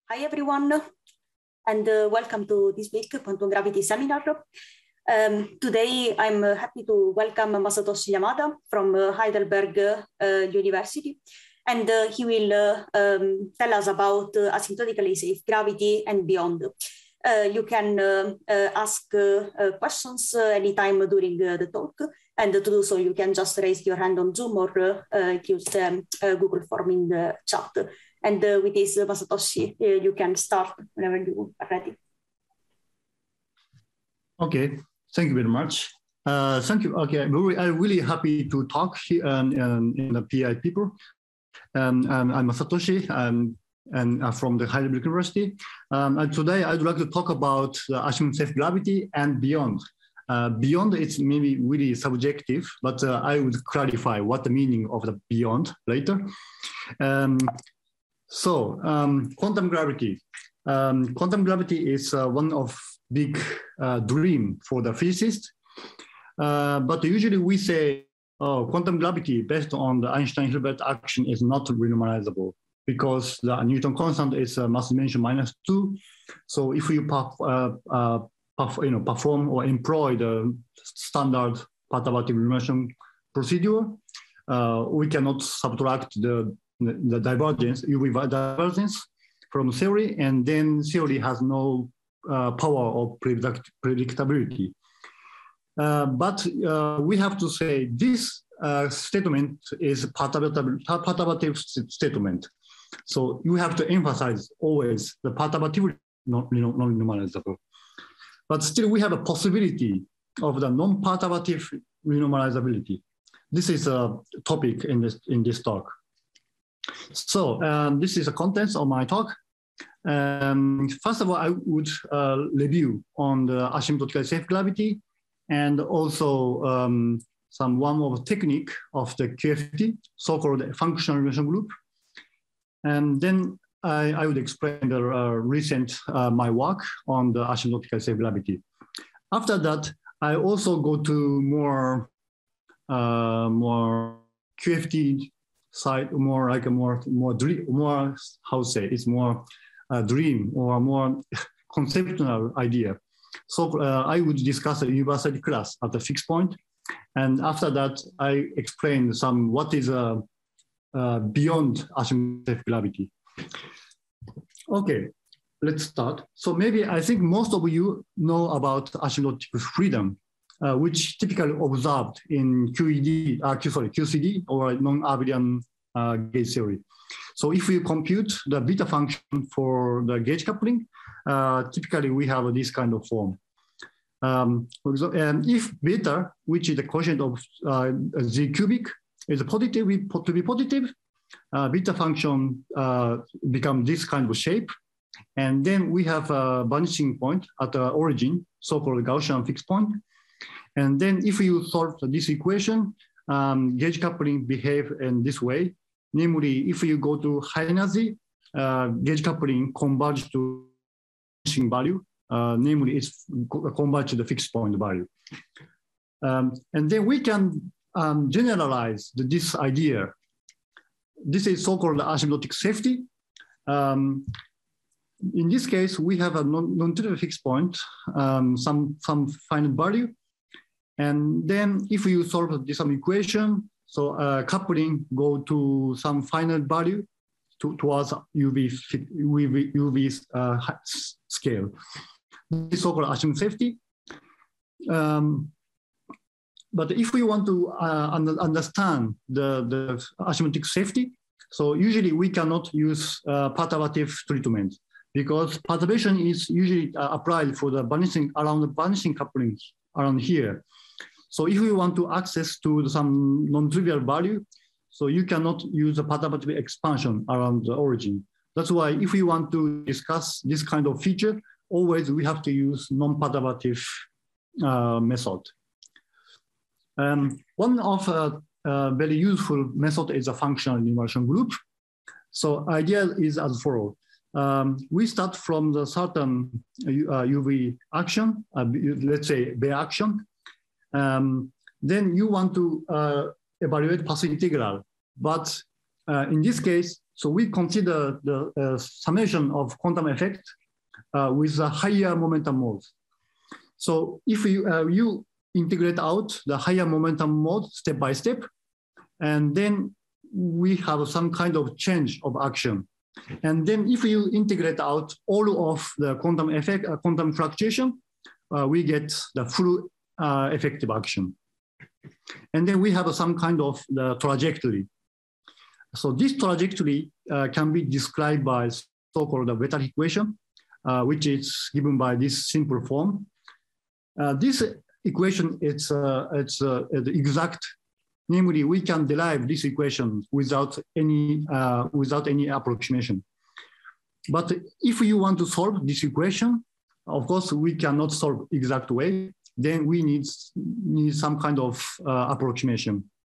Hi, everyone, and welcome to this week Quantum Gravity seminar. Today, I'm happy to welcome Masatoshi Yamada from Heidelberg University, and he will tell us about asymptotically safe gravity and beyond. You can ask questions anytime during the talk, and to do so, you can just raise your hand on Zoom or use the Google form in the chat. And with this, Masatoshi, you can start whenever you are ready. Okay, thank you very much. Thank you. Okay, I'm really happy to talk here in the PI people. I'm Masatoshi, and from the Heidelberg University. And today I'd like to talk about asymptotic safe gravity and beyond. Beyond, it's maybe really subjective, but I would clarify what the meaning of the beyond later. Quantum gravity. Quantum gravity is one of big dream for the physicists. But usually we say, quantum gravity based on the Einstein-Hilbert action is not renormalizable because the Newton constant is mass dimension -2. So if you perform or employ the standard perturbative renormalization procedure, we cannot subtract the divergence, UV divergence from theory, and then theory has no power of predictability. But we have to say this statement is a perturbative statement. So you have to emphasize always the perturbativity non-renormalizable. But still we have a possibility of the non-perturbative renormalizability. This is a topic in this talk. So this is the contents of my talk. First of all, I would review on the asymptotically safe gravity and also one of the technique of the QFT, so-called functional renormalization group. And then I would explain the recent my work on the asymptotically safe gravity. After that, I also go to more QFT side, more like a more how to say, it's more dream or more conceptual idea. So I would discuss a universality class at the fixed point, and after that I explain what is beyond asymptotic gravity. Okay, let's start. So maybe I think most of you know about asymptotic freedom, which typically observed in QCD or non-abelian gauge theory. So if we compute the beta function for the gauge coupling, typically we have this kind of form. For example, and if beta, which is the quotient of Z cubic, is positive, to be positive, beta function become this kind of shape. And then we have a vanishing point at the origin, so-called Gaussian fixed point. And then if you solve this equation, gauge coupling behave in this way. Namely, if you go to high energy, gauge coupling converge to vanishing value. Namely, it's converge to the fixed point value. And then we can generalize this idea. This is so-called asymptotic safety. In this case, we have a non-trivial fixed point, some finite value. And then if you solve some equation, so coupling go to some finite value towards UV scale. This is so-called asymptotic safety. But if we want to understand the asymptotic safety, so usually we cannot use perturbative treatment because perturbation is usually applied for the vanishing coupling around here. So if we want to access to some non-trivial value, so you cannot use a perturbative expansion around the origin. That's why if we want to discuss this kind of feature, always we have to use non-perturbative method. One of very useful method is a functional renormalization group. So idea is as follows. We start from the certain UV action, let's say Bayer action. Then you want to evaluate path integral. But in this case, So we consider the summation of quantum effect with a higher momentum mode. So if you integrate out the higher momentum mode step by step, and then we have some kind of change of action. And then if you integrate out all of the quantum effect, quantum fluctuation, we get the full effective action. And then we have some kind of the trajectory. So this trajectory can be described by so-called the Wetterl equation, which is given by this simple form. This equation, it's the exact. Namely, we can derive this equation without any approximation. But if you want to solve this equation, of course, we cannot solve exact way. Then we need some kind of approximation.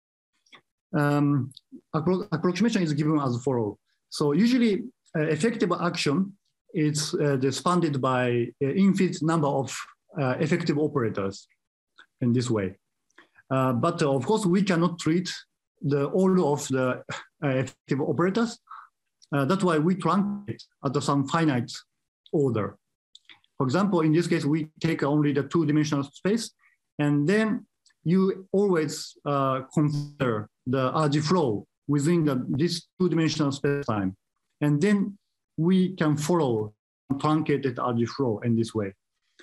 Approximation is given as follows. So usually, effective action is expanded by an infinite number of effective operators in this way. But of course, we cannot treat all of the effective operators. That's why we truncate at some finite order. For example, in this case, we take only the two-dimensional space, and then you always consider the RG flow within this two-dimensional space-time. And then we can follow truncated RG flow in this way.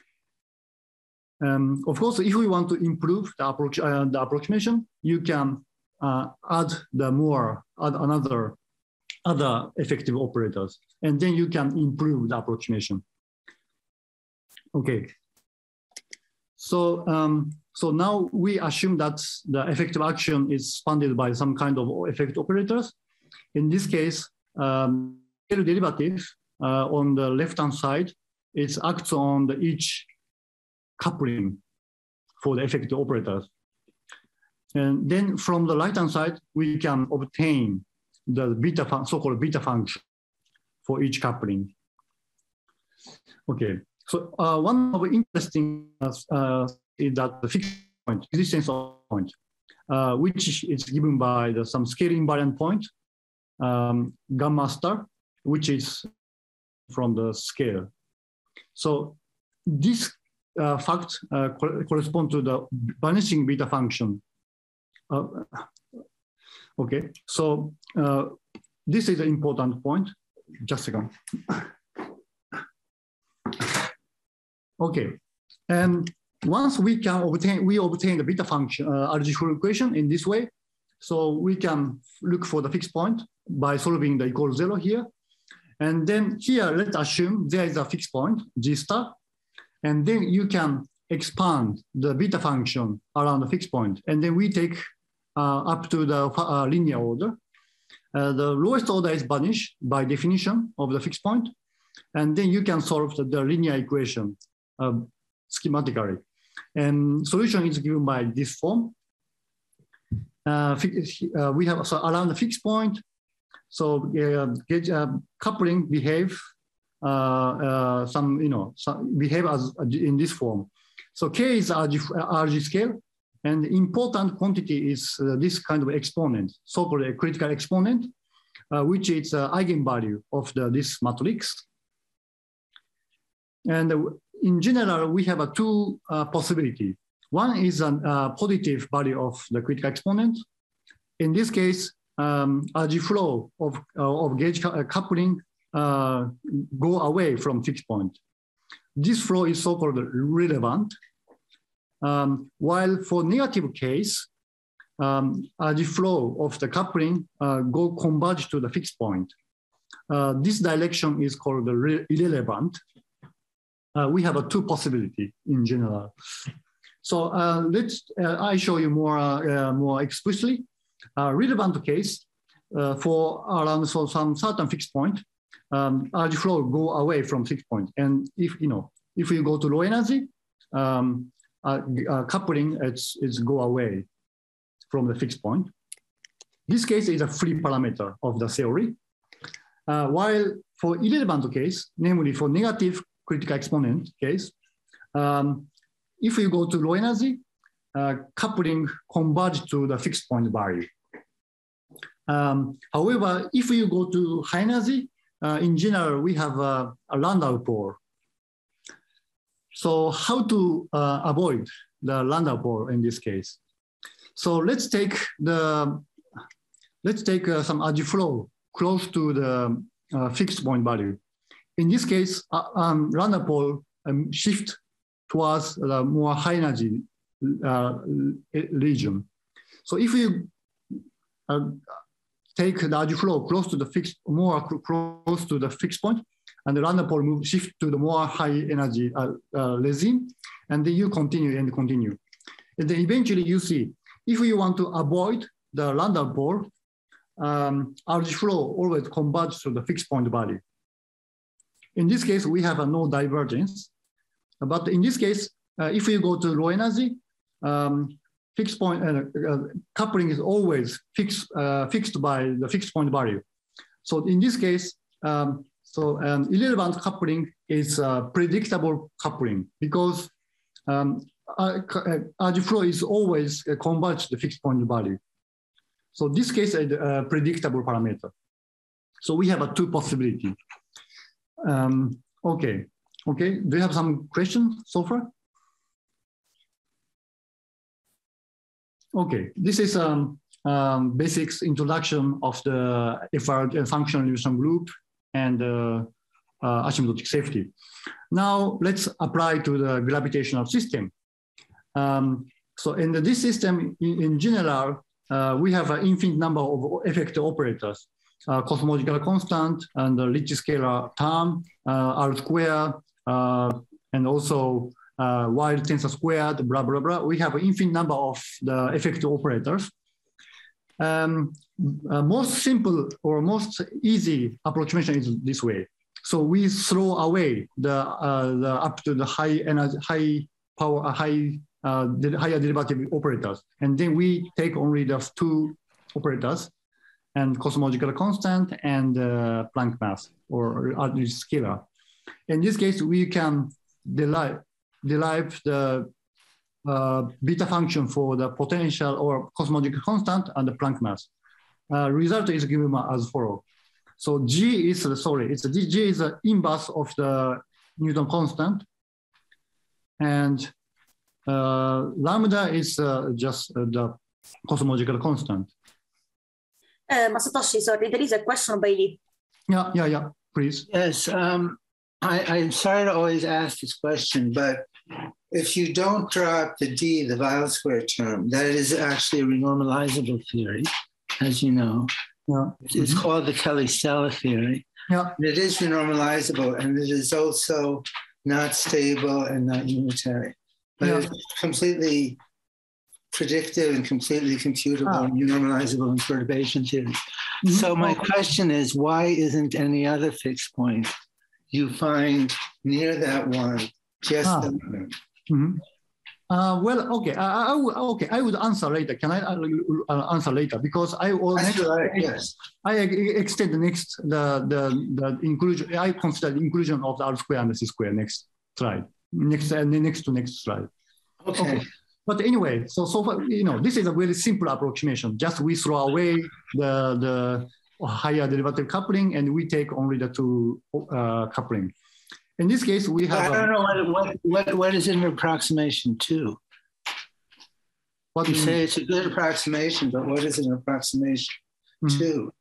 Of course, if we want to improve the approximation, you can add another effective operators, and then you can improve the approximation. Okay. So so now we assume that the effective action is expanded by some kind of effective operators. In this case, derivative on the left-hand side, it acts on each coupling for the effective operators. And then from the right-hand side, we can obtain the so-called beta function for each coupling. Okay, so one of the interesting is that the fixed point, existence of point, which is given by some scale invariant point, gamma star, which is from the scale. So this fact correspond to the vanishing beta function. Okay, so this is an important point. Just a second. Okay, and once we obtain the beta function RG full equation in this way, so we can look for the fixed point by solving the equal 0 here. And then here, let's assume there is a fixed point, G star. And then you can expand the beta function around the fixed point. And then we take up to the linear order. The lowest order is banished by definition of the fixed point. And then you can solve the linear equation schematically. And solution is given by this form. We have around the fixed point. So coupling behave behave as in this form. So K is RG scale, and the important quantity is this kind of exponent, so-called a critical exponent, which is eigenvalue of this matrix. And in general, we have two possibilities. One is a positive value of the critical exponent. In this case, RG flow of gauge coupling go away from fixed point. This flow is so-called relevant. While for negative case, RG flow of the coupling go converge to the fixed point. This direction is called irrelevant. We have two possibilities in general. So I show you more explicitly. Relevant case for around some certain fixed point, RG flow go away from fixed point. And if you go to low energy, coupling it's go away from the fixed point. This case is a free parameter of the theory. While for irrelevant case, namely for negative critical exponent case, if you go to low energy, coupling converge to the fixed point value. However, if you go to high energy, in general, we have a Landau pole. So how to avoid the Landau pole in this case? So let's take some agiflow close to the fixed point value. In this case, Landau pole shift towards the more high energy region. So if you take the agiflow close to the fixed, more close to the fixed point, and the Landau pole shift to the more high energy regime, and then you continue and continue. And then eventually you see, if you want to avoid the Landau pole, agiflow always converges to the fixed point value. In this case, we have no divergence. But in this case, if you go to low energy, fixed point coupling is always fixed by the fixed point value. So in this case, irrelevant coupling is predictable coupling because agiflow is always converged to the fixed point value. So this case is a predictable parameter. So we have two possibilities. Okay. Do you have some questions so far? Okay, this is basics introduction of the FR functional distribution group and asymptotic safety. Now let's apply to the gravitational system. So in this system, in general, we have an infinite number of effective operators, cosmological constant and the Ricci scalar term, R square, and also wild tensor squared, blah, blah, blah. We have an infinite number of the effective operators. Most simple or most easy approximation is this way. So we throw away the up to the higher derivative operators. And then we take only the two operators and cosmological constant and Planck mass or scalar. In this case, we can derive the beta function for the potential or cosmological constant and the Planck mass. Result is given as follows. So G is the inverse of the Newton constant, and lambda is just the cosmological constant. Masatoshi, sorry, there is a question by Lee. Yeah, please. Yes, I'm sorry to always ask this question, but if you don't drop the D, the Weil square term, that is actually a renormalizable theory, as you know. Yeah. It's called the Kelly-Stella theory. Yeah. It is renormalizable, and it is also not stable and not unitary. But it's completely predictive and completely computable and renormalizable in perturbation theory. So my question is, why isn't any other fixed point you find near that one just that one? Well, okay. I would answer later. Can I answer later? Because I extend the next the inclusion. I consider the inclusion of the R square and the C square next slide. Next slide. Okay. But anyway, so far, this is a very simple approximation. Just we throw away the higher derivative coupling and we take only the two coupling. In this case, we have. I don't know what is an approximation to. What you say it's a good approximation, but what is an approximation to?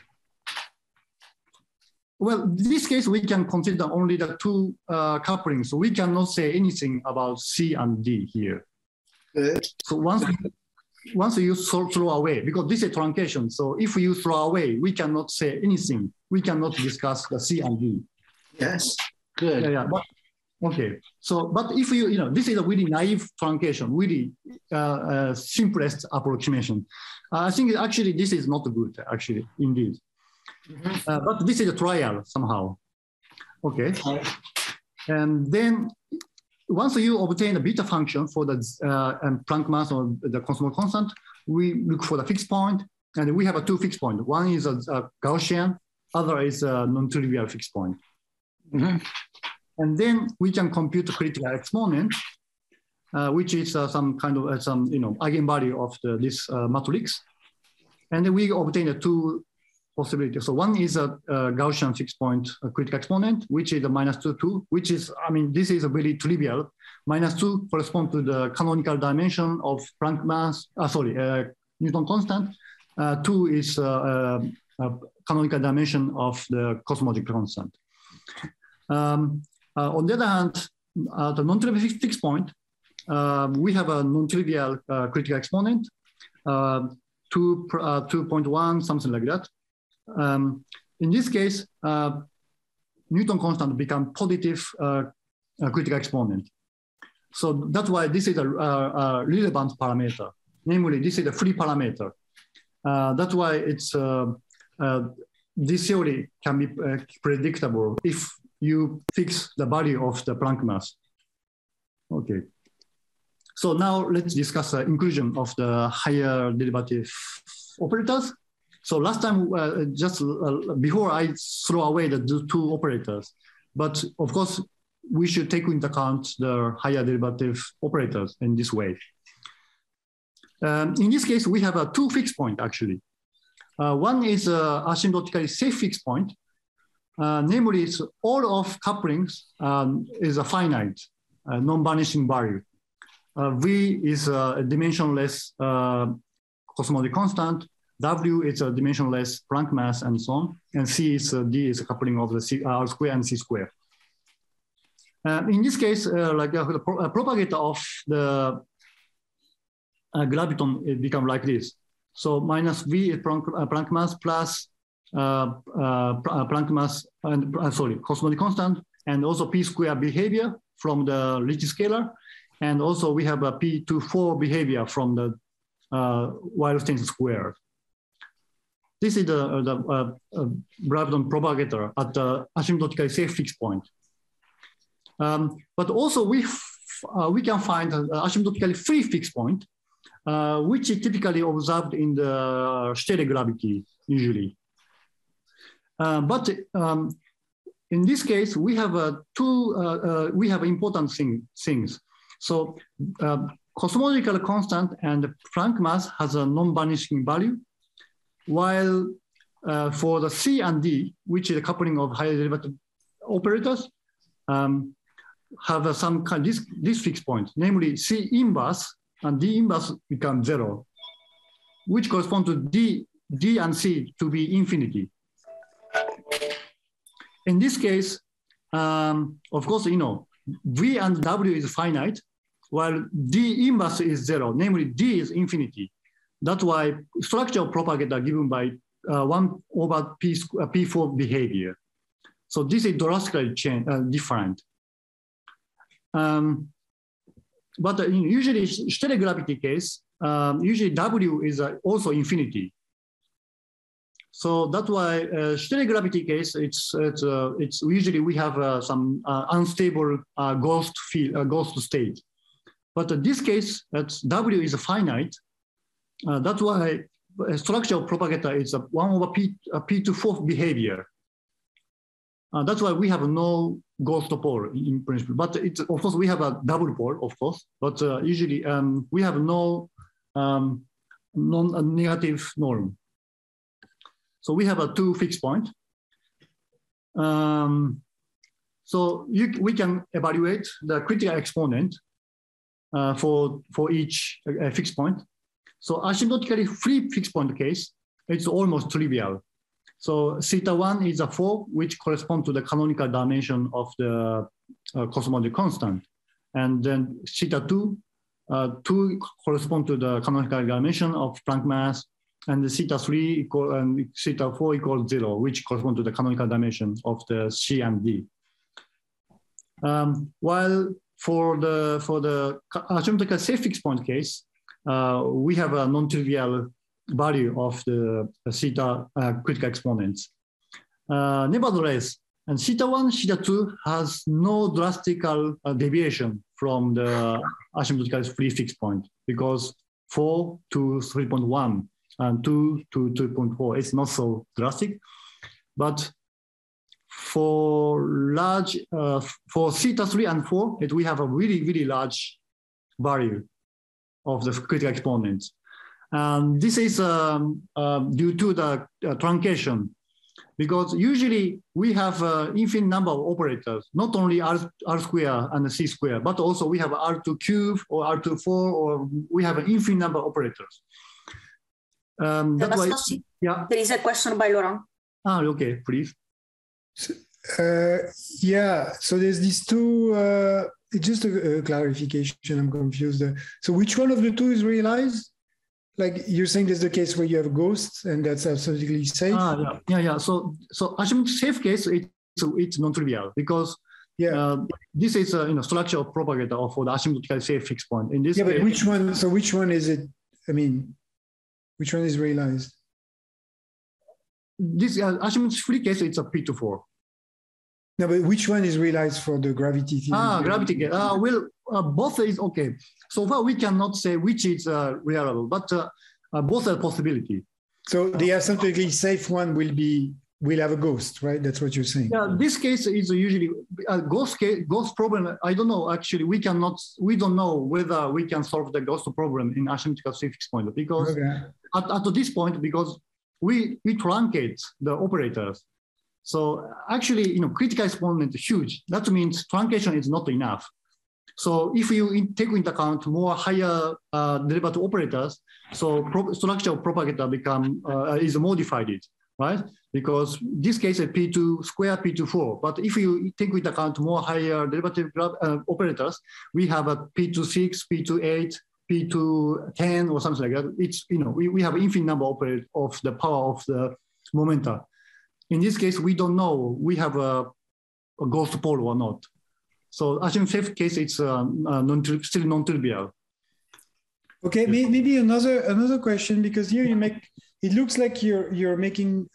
Well, in this case, we can consider only the two couplings. So we cannot say anything about C and D here. Good. So once you throw away, because this is truncation. So if you throw away, we cannot say anything. We cannot discuss the C and D. Yes. Good. Yeah. But, okay. So, but if this is a really naive truncation, really simplest approximation. I think actually this is not good, actually, indeed. But this is a trial somehow. Okay. And then once you obtain a beta function for the Planck mass or the cosmological constant, we look for the fixed point, and we have two fixed points. One is a Gaussian, other is a non-trivial fixed point. And then we can compute the critical exponent, which is some kind of eigenvalue of this matrix. And we obtain two possibilities. So one is a Gaussian fixed-point critical exponent, which is a -2, which is, I mean, this is a very trivial. -2 corresponds to the canonical dimension of Planck mass, Newton constant. 2 is a canonical dimension of the cosmological constant. On the other hand, the non-trivial fixed point, we have a non-trivial critical exponent, 2.1, something like that. In this case, Newton constant become positive critical exponent. So that's why this is a relevant parameter. Namely, this is a free parameter. That's why it's this theory can be predictable if you fix the value of the Planck mass. Okay. So now let's discuss the inclusion of the higher derivative operators. So last time, just before I throw away the two operators, but of course, we should take into account the higher derivative operators in this way. In this case, we have two fixed points actually. One is asymptotically safe fixed point. Namely, it's all of couplings is a finite, non-vanishing value. V is a dimensionless cosmological constant. W is a dimensionless Planck mass, and so on. And C is D is a coupling of the R square and C square. In this case, like the propagator of the graviton, it becomes like this. So minus V is Planck mass plus Planck mass and cosmological constant, and also P square behavior from the Ricci scalar, and also we have a P24 behavior from the Weierstein square. This is the graviton propagator at the asymptotically safe fixed point. But also we can find an asymptotically free fixed point, which is typically observed in the stellar gravity usually. But in this case, we have we have important things. So cosmological constant and Planck mass has a non-vanishing value, while for the C and D, which is a coupling of higher derivative operators, have some kind of this fixed point, namely C inverse and D inverse become 0, which correspond to D and C to be infinity. In this case, of course, you know, V and W is finite, while D inverse is 0, namely D is infinity. That's why structural propagator given by 1 over P4 behavior. So this is drastically different. But usually stellar gravity case, usually W is also infinity. So that's why stellar gravity case, it's usually we have some unstable ghost state. But in this case, W is finite. That's why structural propagator is 1 over P24 behavior. That's why we have no ghost pole in principle. But it's, of course, we have a double pole, of course. But usually we have no non-negative norm. So we have a two fixed point. So we can evaluate the critical exponent for each fixed point. So asymptotically free fixed point case, it's almost trivial. So theta 1 is a 4, which corresponds to the canonical dimension of the cosmological constant. And then theta 2 corresponds to the canonical dimension of Planck mass. And the theta 3 and theta 4 equals 0, which corresponds to the canonical dimension of the C and D. While for the asymptotically safe fixed point case, we have a non-trivial value of the theta critical exponents. Nevertheless, and theta 1, theta 2 has no drastic deviation from the asymptotically free fixed point, because 4 to 3.1 and 2 to 2.4 is not so drastic. But for theta 3 and 4, we have a really, really large value of the critical exponents. This is due to the truncation, because usually we have infinite number of operators, not only R square and C square, but also we have R2 cube or R2 4, or we have an infinite number of operators. That's why, yeah. There is a question by Laurent. Okay, please. Yeah, so there's these two, just a clarification, I'm confused. So which one of the two is realized? Like you're saying there's the case where you have ghosts and that's absolutely safe? Yeah. So asymptotic safe case, it's non-trivial because this is a structure of propagator for the asymptotically safe fixed point. In this case, but which one? So which one is it? I mean, which one is realized? This asymptotic free case, it's a P24. No, but which one is realized for the gravity theory? Gravity case. Both is okay. So far, we cannot say which is reliable, but both are a possibility. So the asymptotically safe one will have a ghost, right? That's what you're saying. Yeah, this case is usually a ghost problem. I don't know. Actually, we don't know whether we can solve the ghost problem in asymptotical safe fixed point because at this point, because we truncate the operators. So actually, critical exponent is huge. That means truncation is not enough. So if you take into account more higher derivative operators, so structure of propagator is modified, right? Because this case is P2 square, P2 4. But if you take into account more higher derivative operators, we have a P2 6, P2 8, P2 10, or something like that. It's we have infinite number of the power of the momenta. In this case, we don't know we have a ghost pole or not. So asymptotic safe case, it's still non-trivial. Okay, maybe another question, because here it looks like you're making.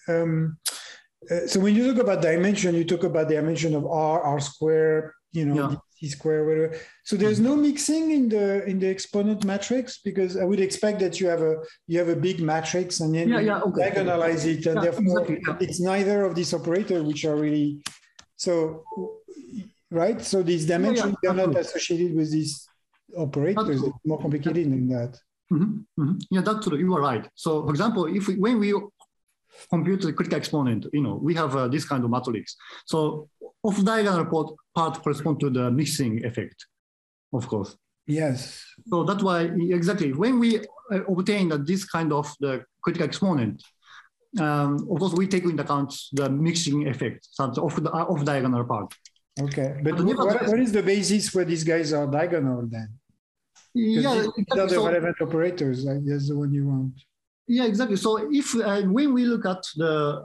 So when you talk about dimension, you talk about dimension of R square, C square, whatever. So there's no mixing in the exponent matrix, because I would expect that you have a big matrix and then diagonalize it, and therefore it's neither of these operators which are really so. Right, so these dimensions are not associated with these operators. It's more complicated than that. Yeah, that's true. You are right. So, for example, when we compute the critical exponent, we have this kind of matrix. So, off-diagonal part correspond to the mixing effect, of course. Yes. So that's why exactly when we obtain this kind of the critical exponent, of course, we take into account the mixing effect of the off-diagonal part. Okay, but what is the basis where these guys are diagonal then? Yeah, these are the relevant operators. That's the one you want. Yeah, exactly. So if when we look at the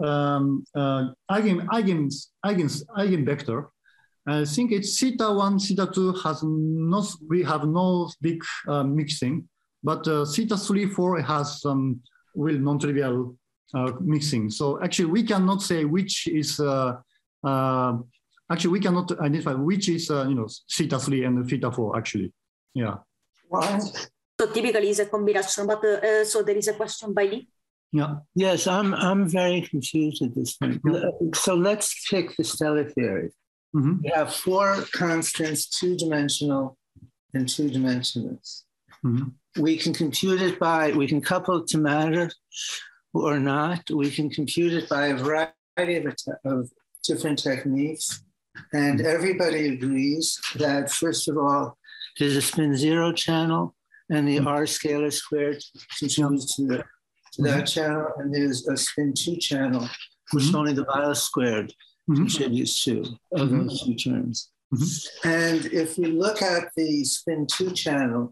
eigenvector, I think it's theta 1, theta 2 we have no big mixing, but theta 3, 4 has some real non-trivial mixing. So actually, we cannot say which is. Actually, we cannot identify which is, theta 3 and theta 4, actually. Yeah. Why? So typically it's a combination, but so there is a question by Lee. Yeah. Yes, I'm very confused at this point. Yeah. So let's pick the stellar theory. Mm-hmm. We have 4 constants, 2-dimensional and 2-dimensionless. Mm-hmm. We can compute it we can couple it to matter or not. We can compute it by a variety of different techniques. And everybody agrees that, first of all, there's a spin 0 channel, and the R scalar squared contributes to that channel, and there's a spin 2 channel, which only the Biot squared contributes to of those 2 terms. Mm-hmm. And if we look at the spin 2 channel,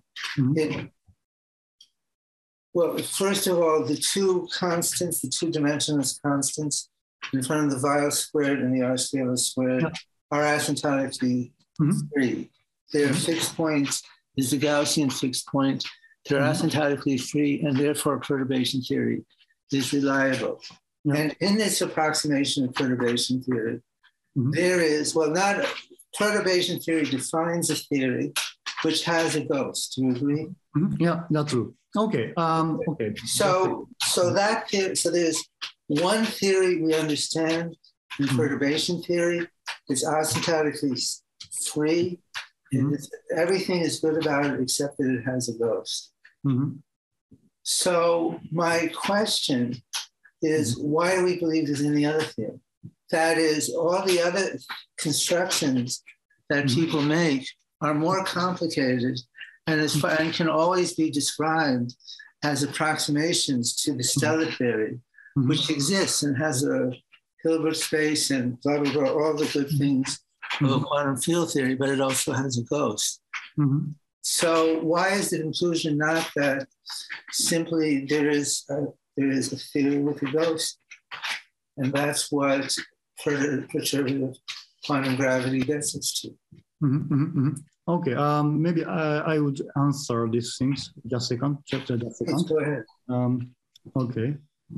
first of all, the 2 constants, the 2-dimensionless constants in front of the Biot squared and the R scalar squared are asymptotically free. Their fixed point is the Gaussian fixed point. They're asymptotically free, and therefore perturbation theory is reliable. And in this approximation of perturbation theory, there is, not perturbation theory defines a theory which has a ghost. Do you agree? Yeah, that's true. Okay. Okay. So there's one theory we understand in perturbation theory. It's asymptotically free. Everything is good about it except that it has a ghost. So my question is, why do we believe there's any other theory? That is, all the other constructions that people make are more complicated and can always be described as approximations to the stellar theory, which exists and has a Hilbert space and blah, blah, blah, all the good things of a quantum field theory, but it also has a ghost. So why is the conclusion not that simply there is a theory with a ghost? And that's what perturbative quantum gravity gets us to. Okay, maybe I would answer these things. Just a second. Let's go ahead. Okay.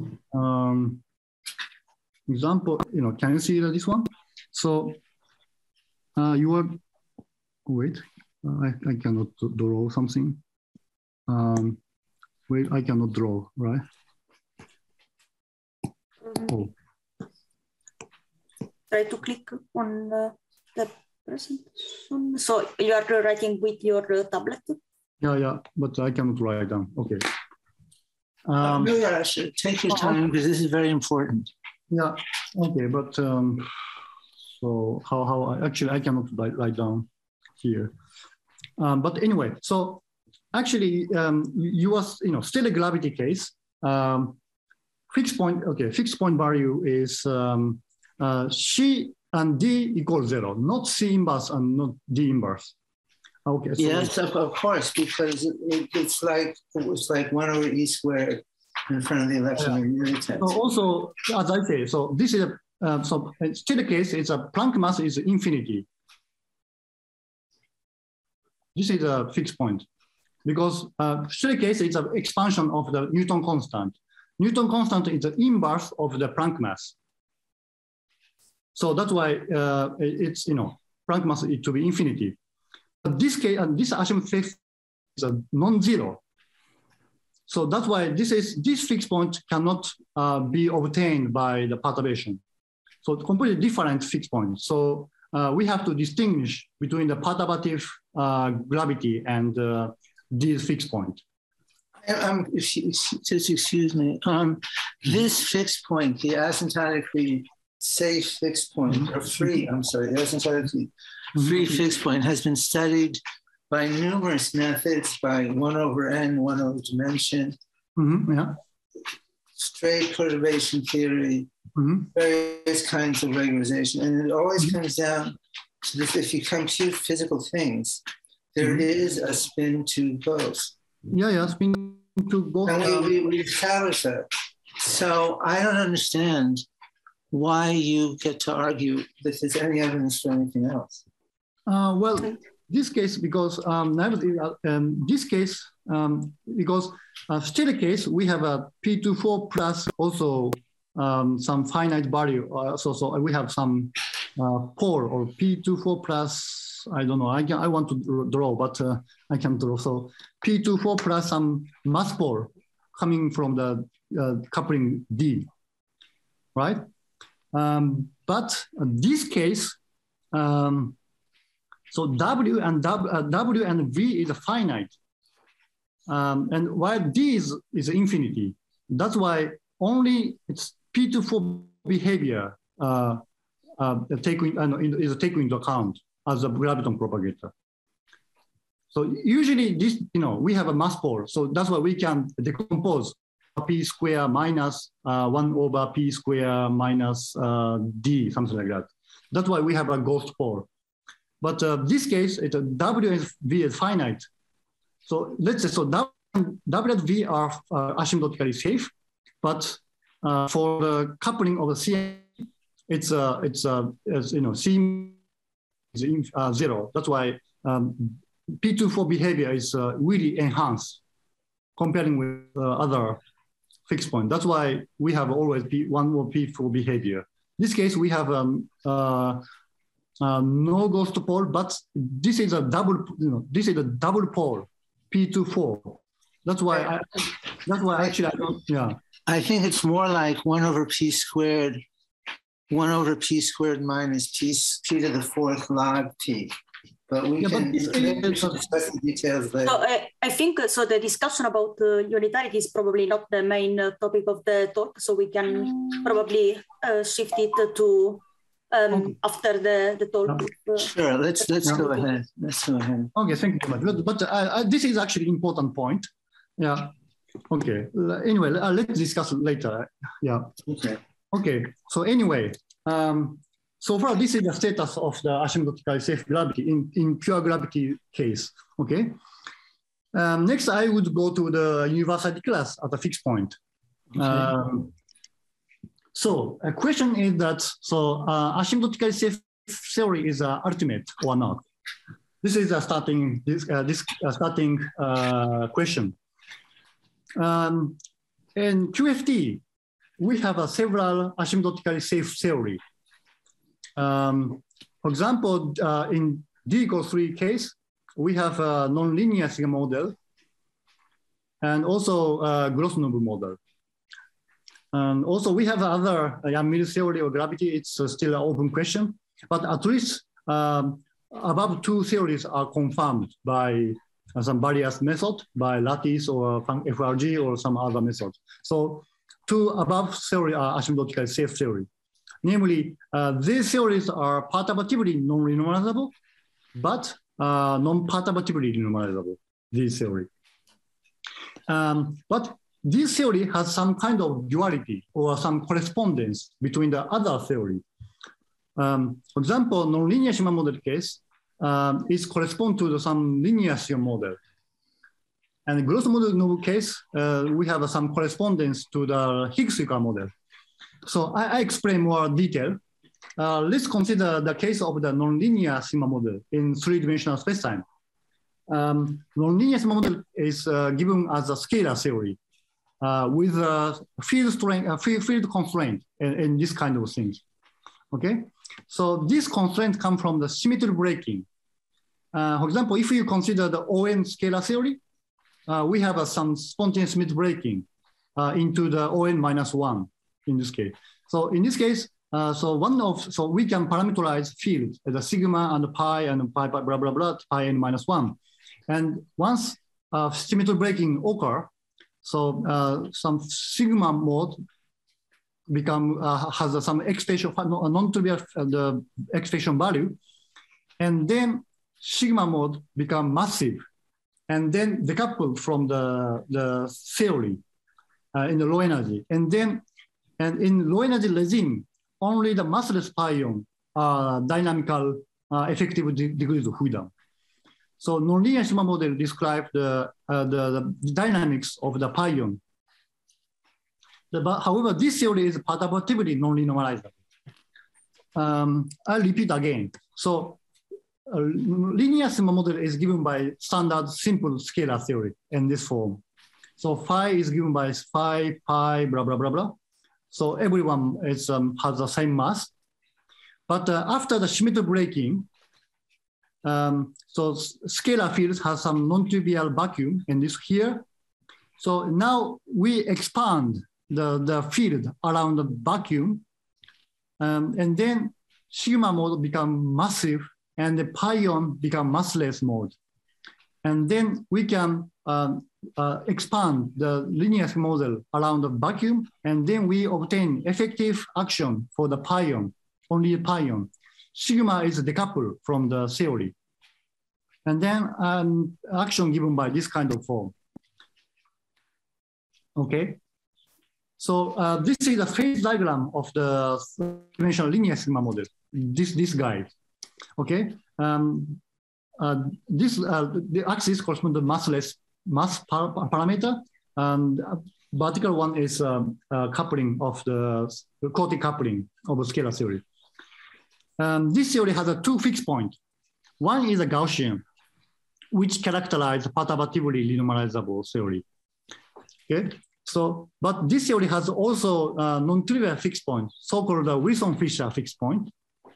Example, can you see this one? So you are, wait, I cannot draw something. Wait, I cannot draw, right? Oh. Try to click on the presentation. So you are writing with your tablet? Yeah, but I cannot write down. Okay. No, yeah, take your time because this is very important. Yeah, okay, but so how actually I cannot write down here. But anyway, so actually you was, stellar gravity case, fixed point value is C and D equals 0, not C inverse and not D inverse. Okay. So yes, of course, because it's like 1 over E squared in front of the electromagnetic tensor. Also, as I say, so this is so still the case. It's a Planck mass is infinity. This is a fixed point because still the case it's an expansion of the Newton constant. Newton constant is the inverse of the Planck mass. So that's why it's Planck mass is to be infinity. But this case and this asymptotic fixed is a non-zero. So that's why this fixed point cannot be obtained by the perturbation. So it's completely different fixed point. So we have to distinguish between the perturbative gravity and this fixed point. Just excuse me. This fixed point, the asymptotically safe fixed point, or free, I'm sorry, the asymptotically free fixed point has been studied by numerous methods, by 1 over n, 1 over dimension, straight perturbation theory, various kinds of regularization. And it always comes down to this: if you compute physical things, there is a spin to both. Yeah, spin to both. And we establish that. So I don't understand why you get to argue that there's any evidence for anything else. Well, this case, because this case, because still a case, we have a P24 plus also some finite value. So we have some pole or P24 plus, I don't know, I want to draw, but I can't draw. So P24 plus some mass pole coming from the coupling D, right? But this case, so W and V is finite, and while D is infinity. That's why only it's P24 behavior is taken into account as a graviton propagator. So usually this, we have a mass pole, so that's why we can decompose P square minus 1 over P square minus D, something like that. That's why we have a ghost pole. But this case, W and V is finite. So let's say, so W and V are asymptotically safe, but for the coupling of the C, it's C is 0. That's why P24 behavior is really enhanced comparing with other fixed point. That's why we have always P1 or P4 behavior. In this case, we have no ghost pole, but this is a double. This is a double pole, P24. That's why. Actually I don't. Yeah. I think it's more like 1 over P squared, 1 over P squared minus P to the 4th log P. But we can discuss the details later. So I think so. The discussion about unitarity is probably not the main topic of the talk. So we can probably shift it to after the talk. Sure, let's go ahead. Let's go ahead. Okay, thank you very much. But this is actually important point. Yeah. Okay. Anyway, let's discuss later. Yeah. Okay. Okay. So anyway, so far this is the status of the asymptotically safe gravity in pure gravity case. Okay. Next, I would go to the universality class at a fixed point. Okay. So a question is that asymptotically safe theory is ultimate or not? This is a starting question. In QFT, we have several asymptotically safe theory. For example, in D=3 case, we have a nonlinear sigma model and also a Grosnoble model. And also we have other Yang-Mills theory of gravity. It's still an open question, but at least above two theories are confirmed by some various method, by lattice or FRG or some other method. So two above theory are asymptotically safe theory. Namely, these theories are perturbatively non-renormalizable, but non-perturbatively renormalizable, this theory. But this theory has some kind of duality or some correspondence between the other theory. For example, nonlinear sigma model case is correspond to some linear sigma model. And the Grosnoble case, we have some correspondence to the Higgs-Yukawa model. So I explain more detail. Let's consider the case of the nonlinear sigma model in three-dimensional spacetime. Nonlinear sigma model is given as a scalar theory with a field constraint and this kind of things. Okay, so this constraint come from the symmetry breaking. For example, if you consider the ON scalar theory, we have some spontaneous symmetry breaking into the ON-1 in this case. So in this case, so we can parameterize field as a sigma and pi blah blah blah pi n-1. And once symmetry breaking occur, so some sigma mode become has some expression non-trivial the expression value, and then sigma mode become massive, and then decoupled from the theory in the low energy, and in low energy regime, only the massless pion are dynamical effective degrees of freedom. So nonlinear sigma model describe the dynamics of the pion. However, this theory is perturbatively non-renormalizable. I'll repeat again. So linear sigma model is given by standard simple scalar theory in this form. So phi is given by phi, pi, blah, blah, blah, blah. So everyone is, has the same mass. But after the symmetry breaking, so scalar fields have some non-trivial vacuum in this here. So now we expand the field around the vacuum, and then sigma mode become massive and the pion become massless mode. And then we can expand the linear model around the vacuum, and then we obtain effective action for the pion, only the pion. Sigma is decoupled from the theory. And then action given by this kind of form. Okay. So this is a phase diagram of the dimensional linear sigma model, this guide. Okay. The axis corresponds to massless mass parameter, and vertical one is coupling of the Corti coupling of the scalar theory. This theory has a two fixed points. One is a Gaussian, which characterizes perturbatively renormalizable theory. Okay, so but this theory has also non-trivial fixed point, so-called Wilson-Fisher fixed point.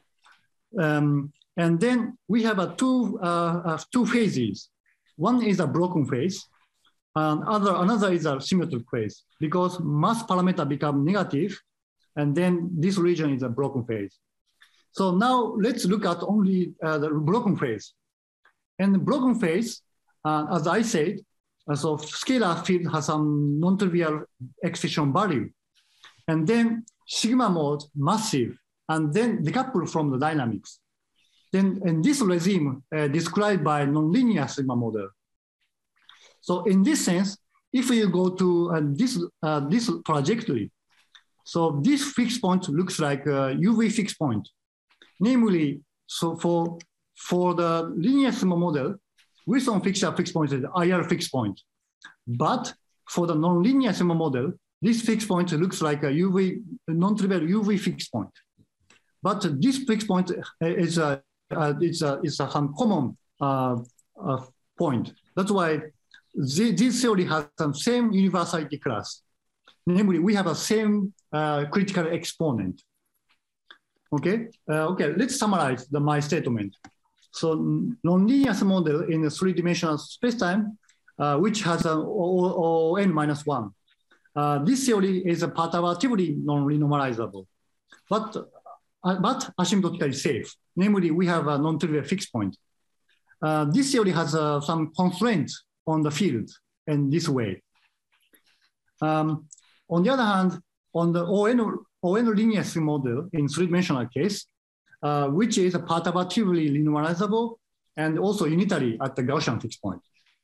And then we have two phases. One is a broken phase, and another is a symmetric phase, because mass parameter become negative, and then this region is a broken phase. So now let's look at only the broken phase. And the broken phase, as I said, so scalar field has some non-trivial excitation value. And then sigma mode, massive, and then decoupled from the dynamics. Then in this regime described by nonlinear sigma model. So in this sense, if you go to this trajectory, so this fixed point looks like a UV fixed point. Namely, so for the linear sigma model, Wilson fixture fixed point is IR fixed point. But for the nonlinear sigma model, this fixed point looks like a UV, non-trivial UV fixed point. But this fixed point is some common point. That's why this theory has some same universality class. Namely, we have a same critical exponent. Okay, let's summarize my statement. So nonlinear model in a three-dimensional spacetime, which has an ON-1. This theory is perturbatively non-renormalizable, but asymptotically safe. Namely, we have a non-trivial fixed point. This theory has some constraints on the field in this way. On the other hand, on the ON linear model in three-dimensional case, which is perturbatively renormalizable and also unitary at the Gaussian fixed point.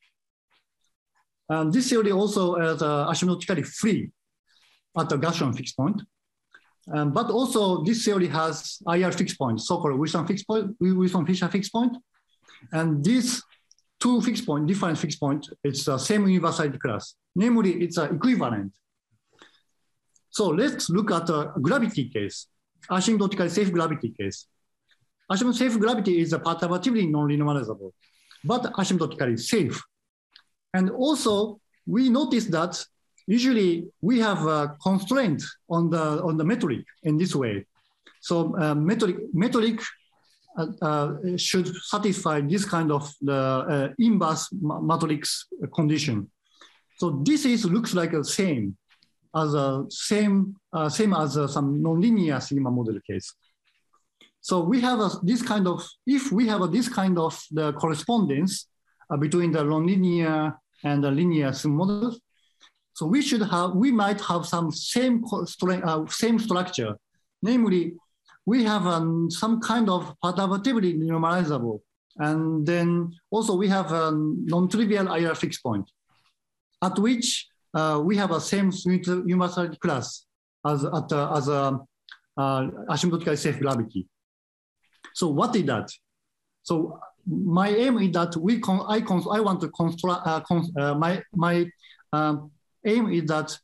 This theory also is asymptotically free at the Gaussian fixed point. But also this theory has IR fixed point, so-called Wilson-Fisher fixed point. And these two fixed point, different fixed point, it's the same universality class. Namely, it's equivalent. So let's look at the gravity case, asymptotically safe gravity case. Asymptotically safe gravity is perturbatively non-renormalizable, but asymptotically safe. And also, we notice that usually we have a constraint on the metric in this way. So metric should satisfy this kind of the inverse matrix condition. So this looks like the same as some nonlinear sigma model case. So we have this kind of, if we have this kind of the correspondence between the nonlinear and the linear sigma models, so we might have some same structure. Namely, we have some kind of perturbatively renormalizable, and then also we have a non-trivial IR fixed point, at which we have a same universality class as asymptotically safe gravity. So what is that? So my aim is that I want to construct my aim is that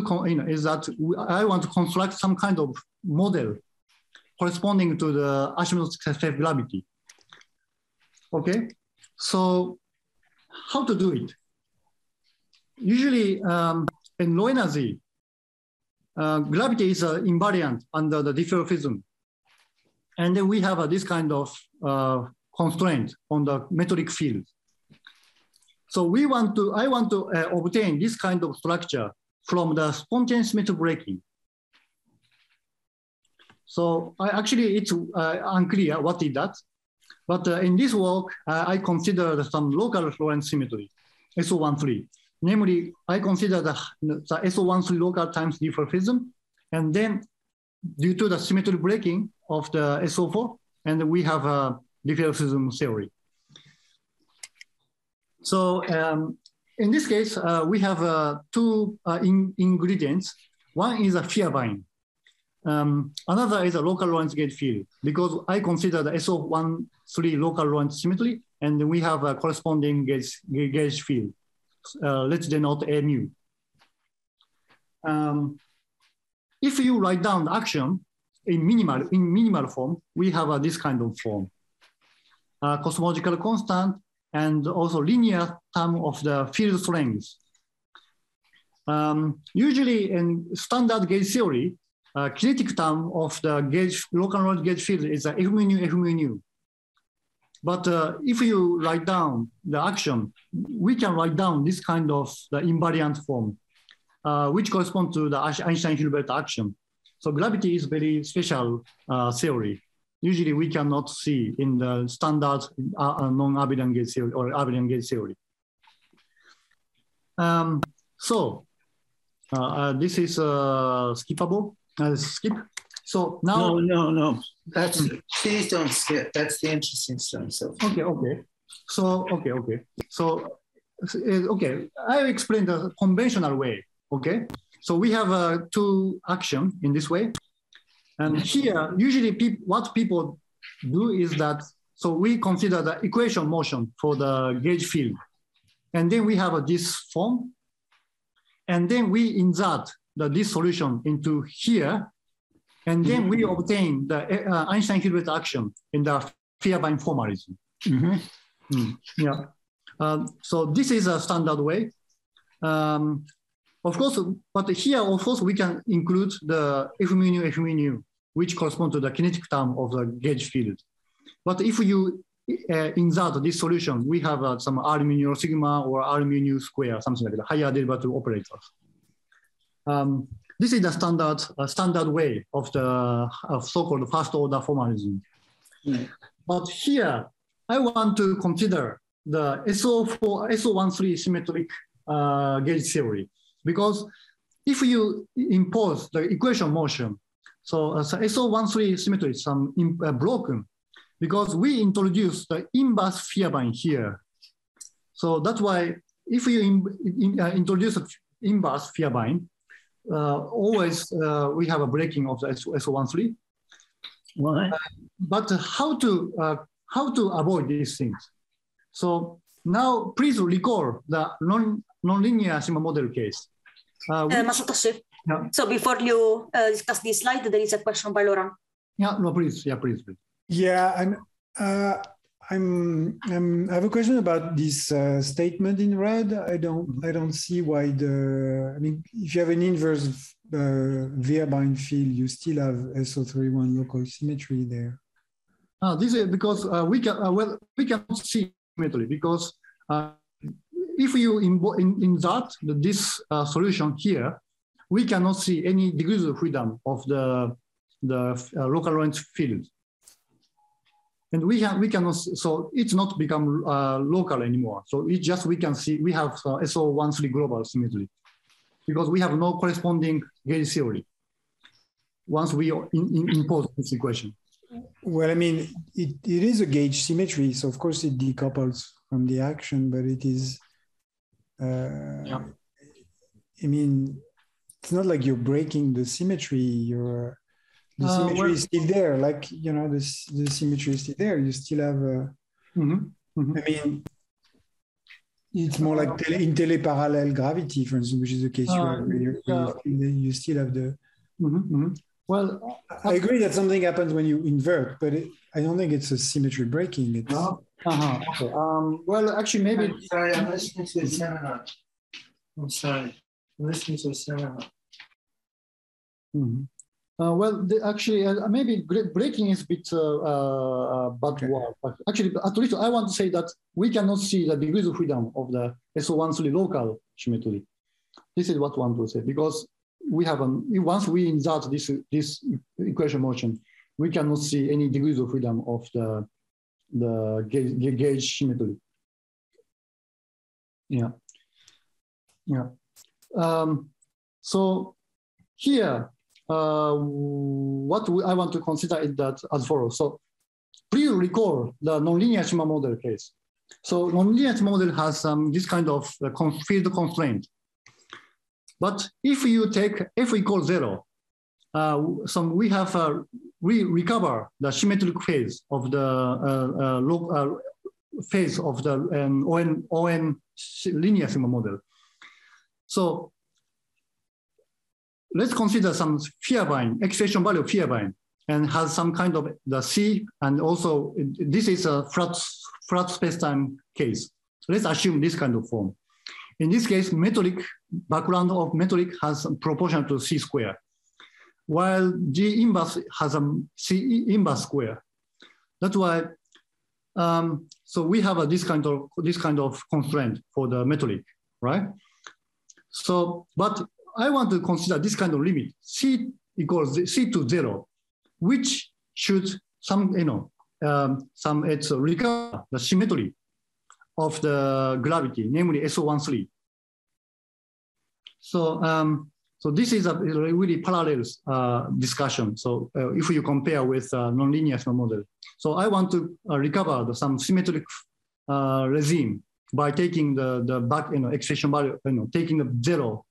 I want to construct some kind of model corresponding to the asymptotically safe gravity. Okay, so how to do it? Usually in low energy, gravity is invariant under the diffeomorphism. And then we have this kind of constraint on the metric field. So I want to obtain this kind of structure from the spontaneous symmetry breaking. So it's unclear what is that. But in this work, I consider some local Lorentz symmetry, SO13. Namely, I consider the SO13 local times diffeomorphism, and then due to the symmetry breaking of the SO4, and we have a diffeomorphism theory. So in this case, we have two ingredients. One is a Fierbein. Another is a local Lorentz gauge field, because I consider the SO13 local Lorentz symmetry, and we have a corresponding gauge field. Let's denote A mu. If you write down the action in minimal form, we have this kind of form. Cosmological constant and also linear term of the field strength. Usually in standard gauge theory, kinetic term of the local Lorentz gauge field is F mu nu. But if you write down the action, we can write down this kind of the invariant form, which corresponds to the Einstein-Hilbert action. So gravity is very special theory. usually we cannot see in the standard non-abelian gauge theory or abelian gauge theory. This is skippable. Skip. So now. No. Please don't skip. That's the interesting stuff. So. Okay. So I explained the conventional way. Okay. So we have two actions in this way. And here, usually what people do is that, so we consider the equation motion for the gauge field. And then we have this form. And then we insert this solution into here. And then we obtain the Einstein-Hilbert action in the Vierbein formalism. So this is a standard way. Of course, but here, of course, we can include the F mu, which correspond to the kinetic term of the gauge field. But if you insert this solution, we have some R mu sigma or R mu square, something like that, higher derivative operators. This is the standard way of the so-called first order formalism. But here, I want to consider the SO13 symmetric gauge theory. Because if you impose the equation motion, so SO13 symmetry is broken because we introduce the inverse Vierbein here. So that's why if you introduce inverse Vierbein, always we have a breaking of the SO13. But how to avoid these things? So now please recall the nonlinear sigma model case. Masatoshi, so before you discuss this slide, there is a question by Laurent. Please. Yeah, I have a question about this statement in red. I don't see why if you have an inverse Vierbein field, you still have SO31 local symmetry there. This is because we cannot see symmetry because if you insert this solution here, we cannot see any degrees of freedom of the local Lorentz field. And we cannot, so it's not become local anymore. So it's just we can see, we have SO13 global symmetry because we have no corresponding gauge theory once we impose this equation. Well, I mean, it is a gauge symmetry, so of course it decouples from the action, but it is, I mean, it's not like you're breaking the symmetry, the symmetry is still there, like, the symmetry is still there. You still have, I mean, it's more like in teleparallel gravity, for instance, which is the case you still have the... Well, I agree that something happens when you invert, but I don't think it's a symmetry breaking. It's... Okay. Well, actually, maybe... Sorry, I'm listening to a seminar. I'm sorry. I'm listening to a seminar. Well, actually, maybe breaking is a bit bad word. But actually, at least I want to say that we cannot see the degrees of freedom of the SO13 local symmetry. This is what I want to say, because we have once we insert this equation motion, we cannot see any degrees of freedom of the gauge symmetry. So here, what I want to consider is that as follows. So please recall the nonlinear sigma model case. So nonlinear sigma model has this kind of field constraint. But if you take f equals 0, we recover the symmetric phase of the phase of the ON linear sigma model. So let's consider some Vierbein, excitation value of Vierbein, and has some kind of the C, and also this is a flat spacetime case. So let's assume this kind of form. In this case, metric background of metric has proportional to C square, while G inverse has a C inverse square. That's why. So we have this kind of constraint for the metric, right? So, but I want to consider this kind of limit, C equals C to 0, which should it's recover the symmetry of the gravity, namely SO13. So this is a really parallel discussion. So if you compare with nonlinear model, so I want to recover some symmetric regime by taking the back excitation value, taking the zero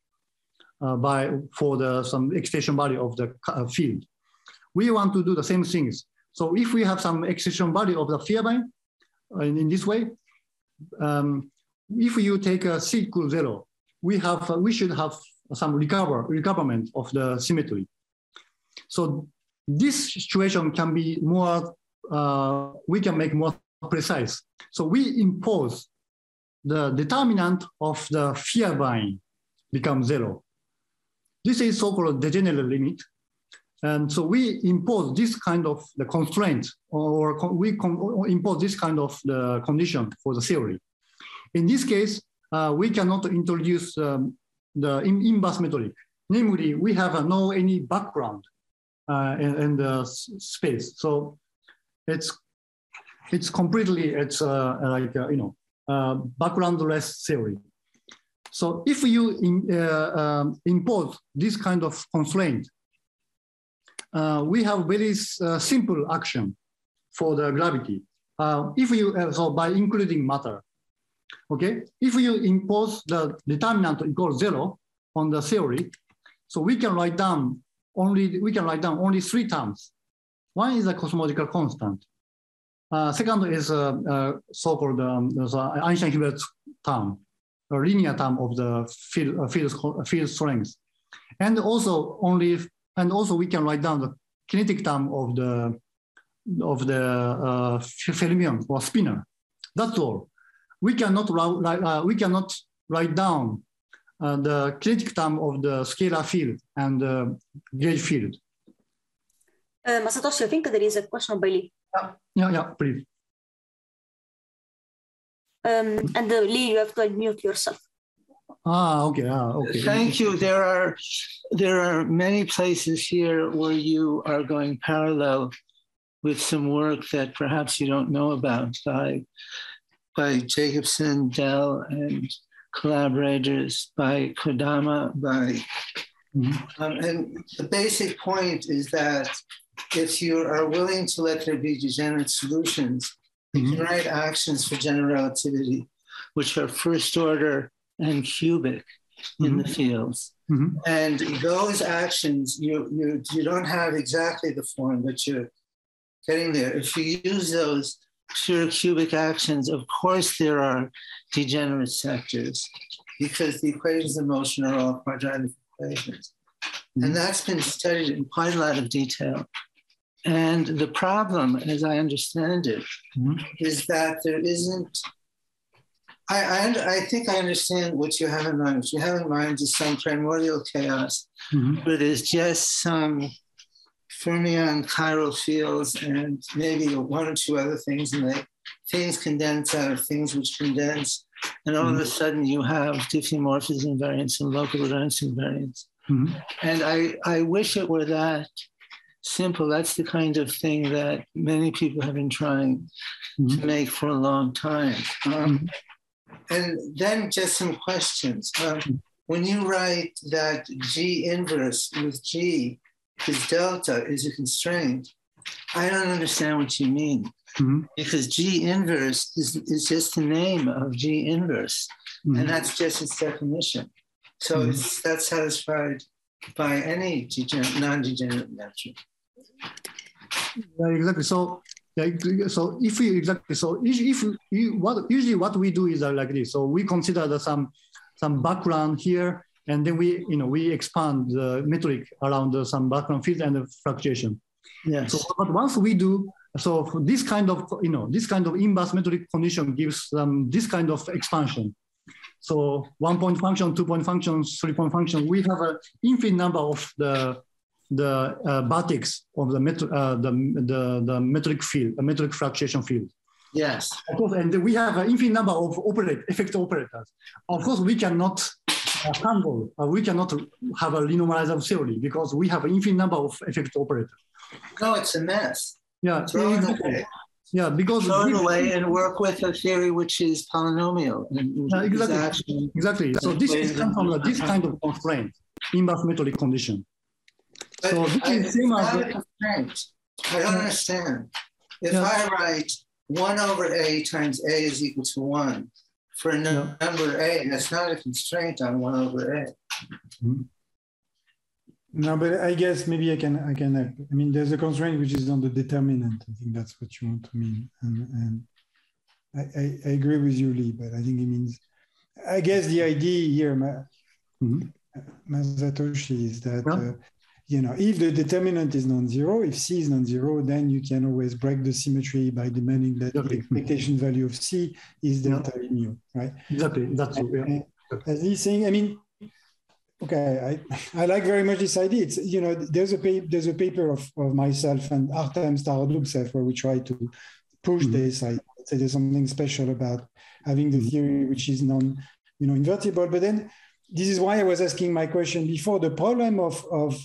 for some excitation value of the field. We want to do the same things. So if we have some excitation value of the Vierbein in this way, if you take a C equals 0, we should have some recoverment of the symmetry. So this situation can be more, we can make more precise. So we impose the determinant of the Vierbein becomes 0. This is so-called degenerate limit. And so we impose this kind of the constraint, or we impose this kind of the condition for the theory. In this case, we cannot introduce the inverse metric. Namely, we have no any background in the space. So it's completely, it's like, backgroundless theory. So if you impose this kind of constraint, we have very simple action for the gravity. If you, so by including matter, okay? If you impose the determinant equals 0 on the theory, so we can write down only 3 terms. One is a cosmological constant. Second is so-called Einstein-Hilbert term, a linear term of the field strength, and also we can write down the kinetic term of the fermion or spinor. That's all. We cannot write down the kinetic term of the scalar field and the gauge field. Masatoshi, I think there is a question by Lee. Yeah, please. And Lee, you have to unmute yourself. Okay. Thank you. There are many places here where you are going parallel with some work that perhaps you don't know about by Jacobson, Dell, and collaborators, by Kodama, and the basic point is that if you are willing to let there be degenerate solutions, you can write actions for general relativity, which are first order and cubic in the fields. And those actions, you don't have exactly the form, but you're getting there. If you use those pure cubic actions, of course there are degenerate sectors because the equations of motion are all quadratic equations. And that's been studied in quite a lot of detail. And the problem, as I understand it, is that there isn't, I think I understand what you have in mind. What you have in mind is some primordial chaos, but it is just some fermion chiral fields and maybe one or two other things, and things condense out of things which condense, and all of a sudden you have diffeomorphism invariance and local Lorentz invariance. And I wish it were that simple. That's the kind of thing that many people have been trying to make for a long time. And then just some questions. When you write that G inverse with G is delta is a constraint, I don't understand what you mean. Because G inverse is just the name of G inverse, and that's just its definition. So that's satisfied by any non-degenerate metric. Yeah, exactly. So if usually what we do is like this. So we consider some background here, and then we expand the metric around some background field and the fluctuation. Yes. So but once we do, so this kind of inverse metric condition gives this kind of expansion. So 1-point function, 2-point function, 3-point function, we have an infinite number of the vertex of the metric field, a metric fluctuation field. Yes. Of course, and we have an infinite number of effect operators. Of course, we cannot handle, we cannot have a renormalizable theory because we have an infinite number of effect operators. No, it's a mess. Yeah, throw it away. Yeah, because throw it away and work with a theory which is polynomial. Exactly. So this comes from this kind of constraint, inverse metric condition. But so this is same as the constraint. I don't understand. If I write 1 over a times a is equal to 1 for a number a, that's not a constraint on 1 over a. Mm-hmm. No, but I guess maybe I can help. I mean, there's a constraint which is on the determinant. I think that's what you want to mean. And I agree with you, Lee, but I think it means, I guess the idea here, Masatoshi, is that, if the determinant is non-zero, if C is non-zero, then you can always break the symmetry by demanding that the expectation value of C is delta mu, right? Exactly, that's true. As he's saying, I mean, okay, I like very much this idea. It's, there's a paper of myself and Artem Starodubtsev where we try to push this. I say there's something special about having the theory which is invertible. But then this is why I was asking my question before. The problem of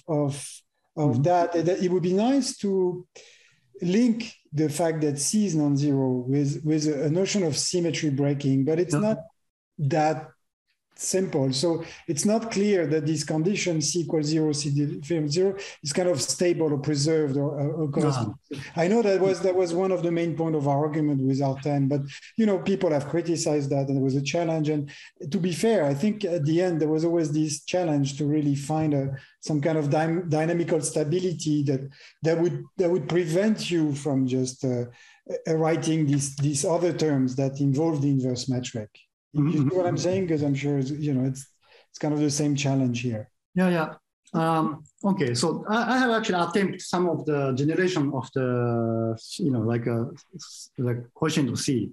that it would be nice to link the fact that C is non-zero with a notion of symmetry breaking, but it's not that simple. So it's not clear that this condition C equals 0, C equals 0 is kind of stable or preserved or corresponding. I know that was one of the main points of our argument with Artem, but people have criticized that, and it was a challenge. And to be fair, I think at the end there was always this challenge to really find some kind of dynamical stability that would prevent you from just writing these other terms that involve the inverse metric. You know what I'm saying? Because I'm sure it's kind of the same challenge here. Okay, so I have actually attempted some of the generation of the like quotient of C.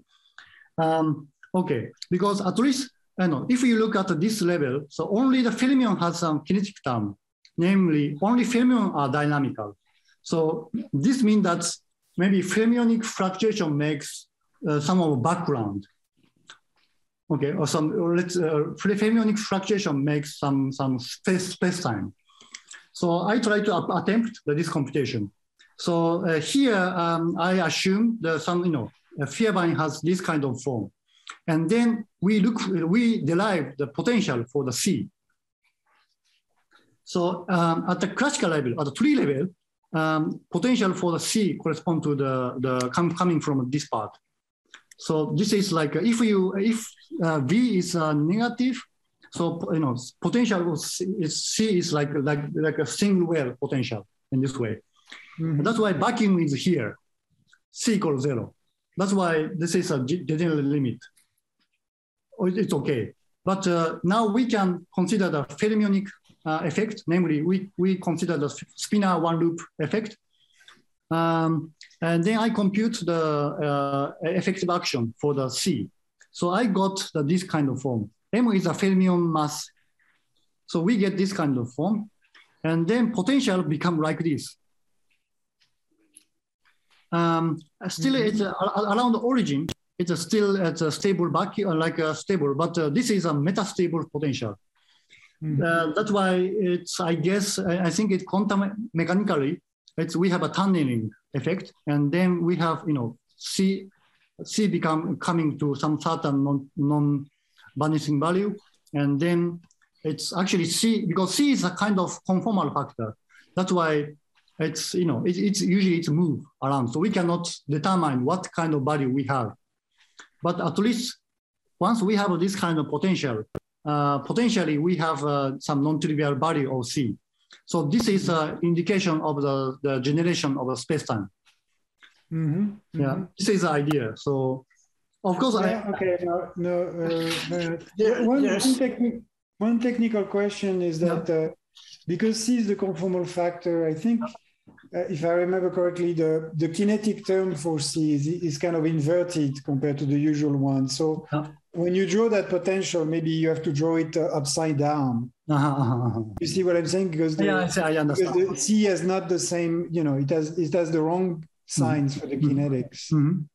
Okay, because at least if you look at this level, so only the fermion has some kinetic term, namely only fermion are dynamical. So this means that maybe fermionic fluctuation makes some of background. Okay, or fermionic fluctuation makes some space time. So I try to attempt this computation. So here I assume that Vierbein has this kind of form, and then we derive the potential for the C. So at the classical level, at the tree level, potential for the C correspond to the coming from this part. So this is like if V is negative, so potential is C is like a single well potential in this way. That's why vacuum is here, C equals 0. That's why this is a general limit. It's okay, but now we can consider the fermionic effect. Namely, we consider the spinor one loop effect. And then I compute the effective action for the C. So I got this kind of form. M is a fermion mass. So we get this kind of form. And then potential become like this. Still, it's around the origin. It's a stable vacuum, like a stable, but this is a metastable potential. That's why I think it's quantum mechanically, we have a tunneling effect, and then we have, C coming to some certain non-vanishing value, and then it's actually C, because C is a kind of conformal factor. That's why it's usually it's move around, so we cannot determine what kind of value we have. But at least once we have this kind of potential, potentially we have some non-trivial value of C. So this is an indication of the generation of the space-time. This is the idea. So, of course, one technical question is that because C is the conformal factor, I think, if I remember correctly, the kinetic term for C is kind of inverted compared to the usual one. So when you draw that potential, maybe you have to draw it upside down. You see what I'm saying? Because I understand. Because the C has not the same, it has the wrong signs for the kinetics.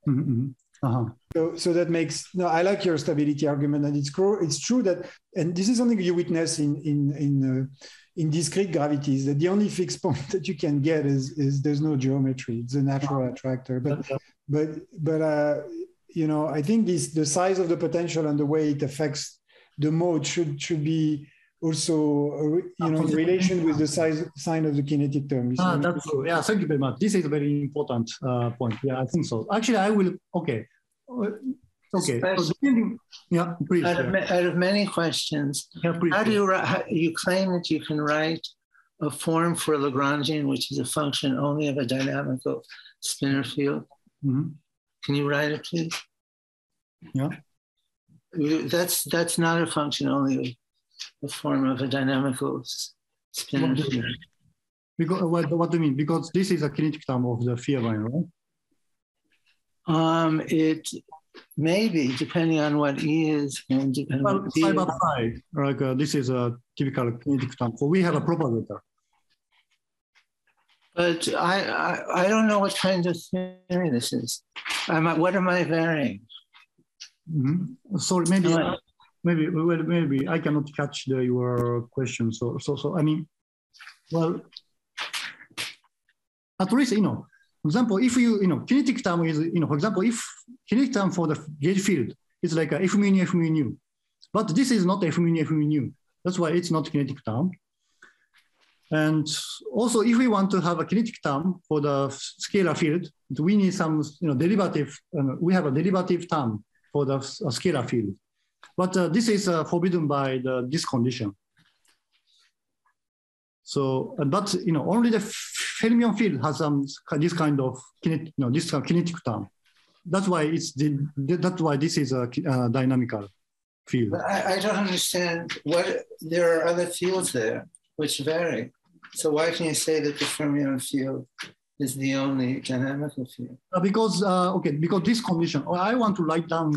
So that makes I like your stability argument, and it's true that, and this is something you witness in in discrete gravities that the only fixed point that you can get is there's no geometry. It's a natural attractor. But you know, I think the size of the potential and the way it affects the mode should be also, you know, in relation with the sign of the kinetic term. That's true. Yeah, thank you very much. This is a very important point. Yeah, I think so. Actually, I will. Okay. Okay. So, yeah, please. Out of many questions, please, how do you claim that you can write a form for Lagrangian, which is a function only of a dynamical spinor field? Mm-hmm. Can you write it, please? Yeah. That's not a function only of the form of a dynamical spinor field. Because what do you mean? Because this is a kinetic term of the Vierbein, right? It may be, depending on what E is and depending on what side by side. Like this is a typical kinetic term. So we have a propagator. But I don't know what kind of theory this is. What am I varying? Mm-hmm. Sorry, maybe I cannot catch your question. So I mean, well, at least, you know, for example, if you know, kinetic term is, you know, for example, if kinetic term for the gauge field is like a F mu nu, but this is not F mu nu. That's why it's not kinetic term. And also, if we want to have a kinetic term for the scalar field, we need some, you know, derivative. We have a derivative term for the scalar field, but this is forbidden by this condition. So, but you know, only the fermion field has this kind of kinetic, you know, this kinetic term. That's why that's why this is a dynamical field. But I don't understand there are other fields there which vary. So why can you say that the fermion field is the only dynamical field? Because because this condition. I want to write down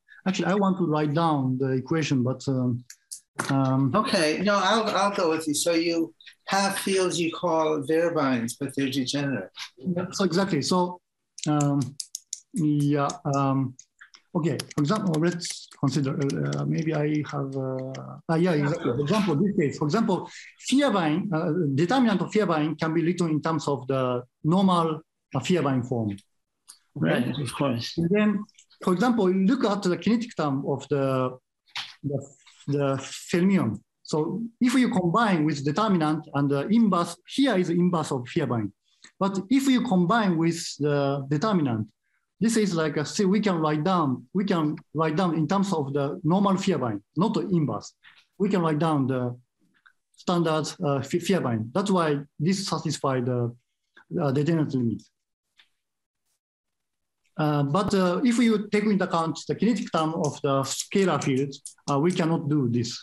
the equation, but okay, no, I'll go with you. So you have fields you call Vierbeins, but they're degenerate. So exactly. So okay. For example, let's consider. Maybe I have. Exactly. For example, this case. For example, Vierbein determinant of Vierbein can be written in terms of the normal Vierbein form. Right, of course. And then, for example, look at the kinetic term of the fermion. So if you combine with determinant and the inverse, here is the inverse of Vierbein. But if you combine with the determinant, this is like we can write down in terms of the normal Vierbein, not the inverse. We can write down the standard Vierbein. That's why this satisfies the determinant limit. But if you take into account the kinetic term of the scalar field, we cannot do this.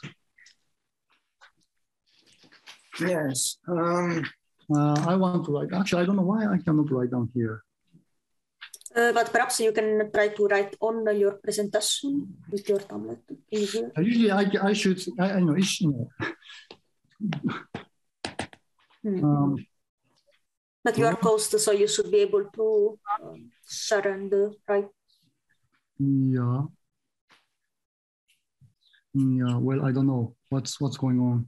Yes. I want to write. Actually, I don't know why I cannot write down here. But perhaps you can try to write on your presentation with your tablet. Usually, I should. I know. But you are close, so you should be able to share and write. Yeah. Yeah. Well, I don't know what's going on.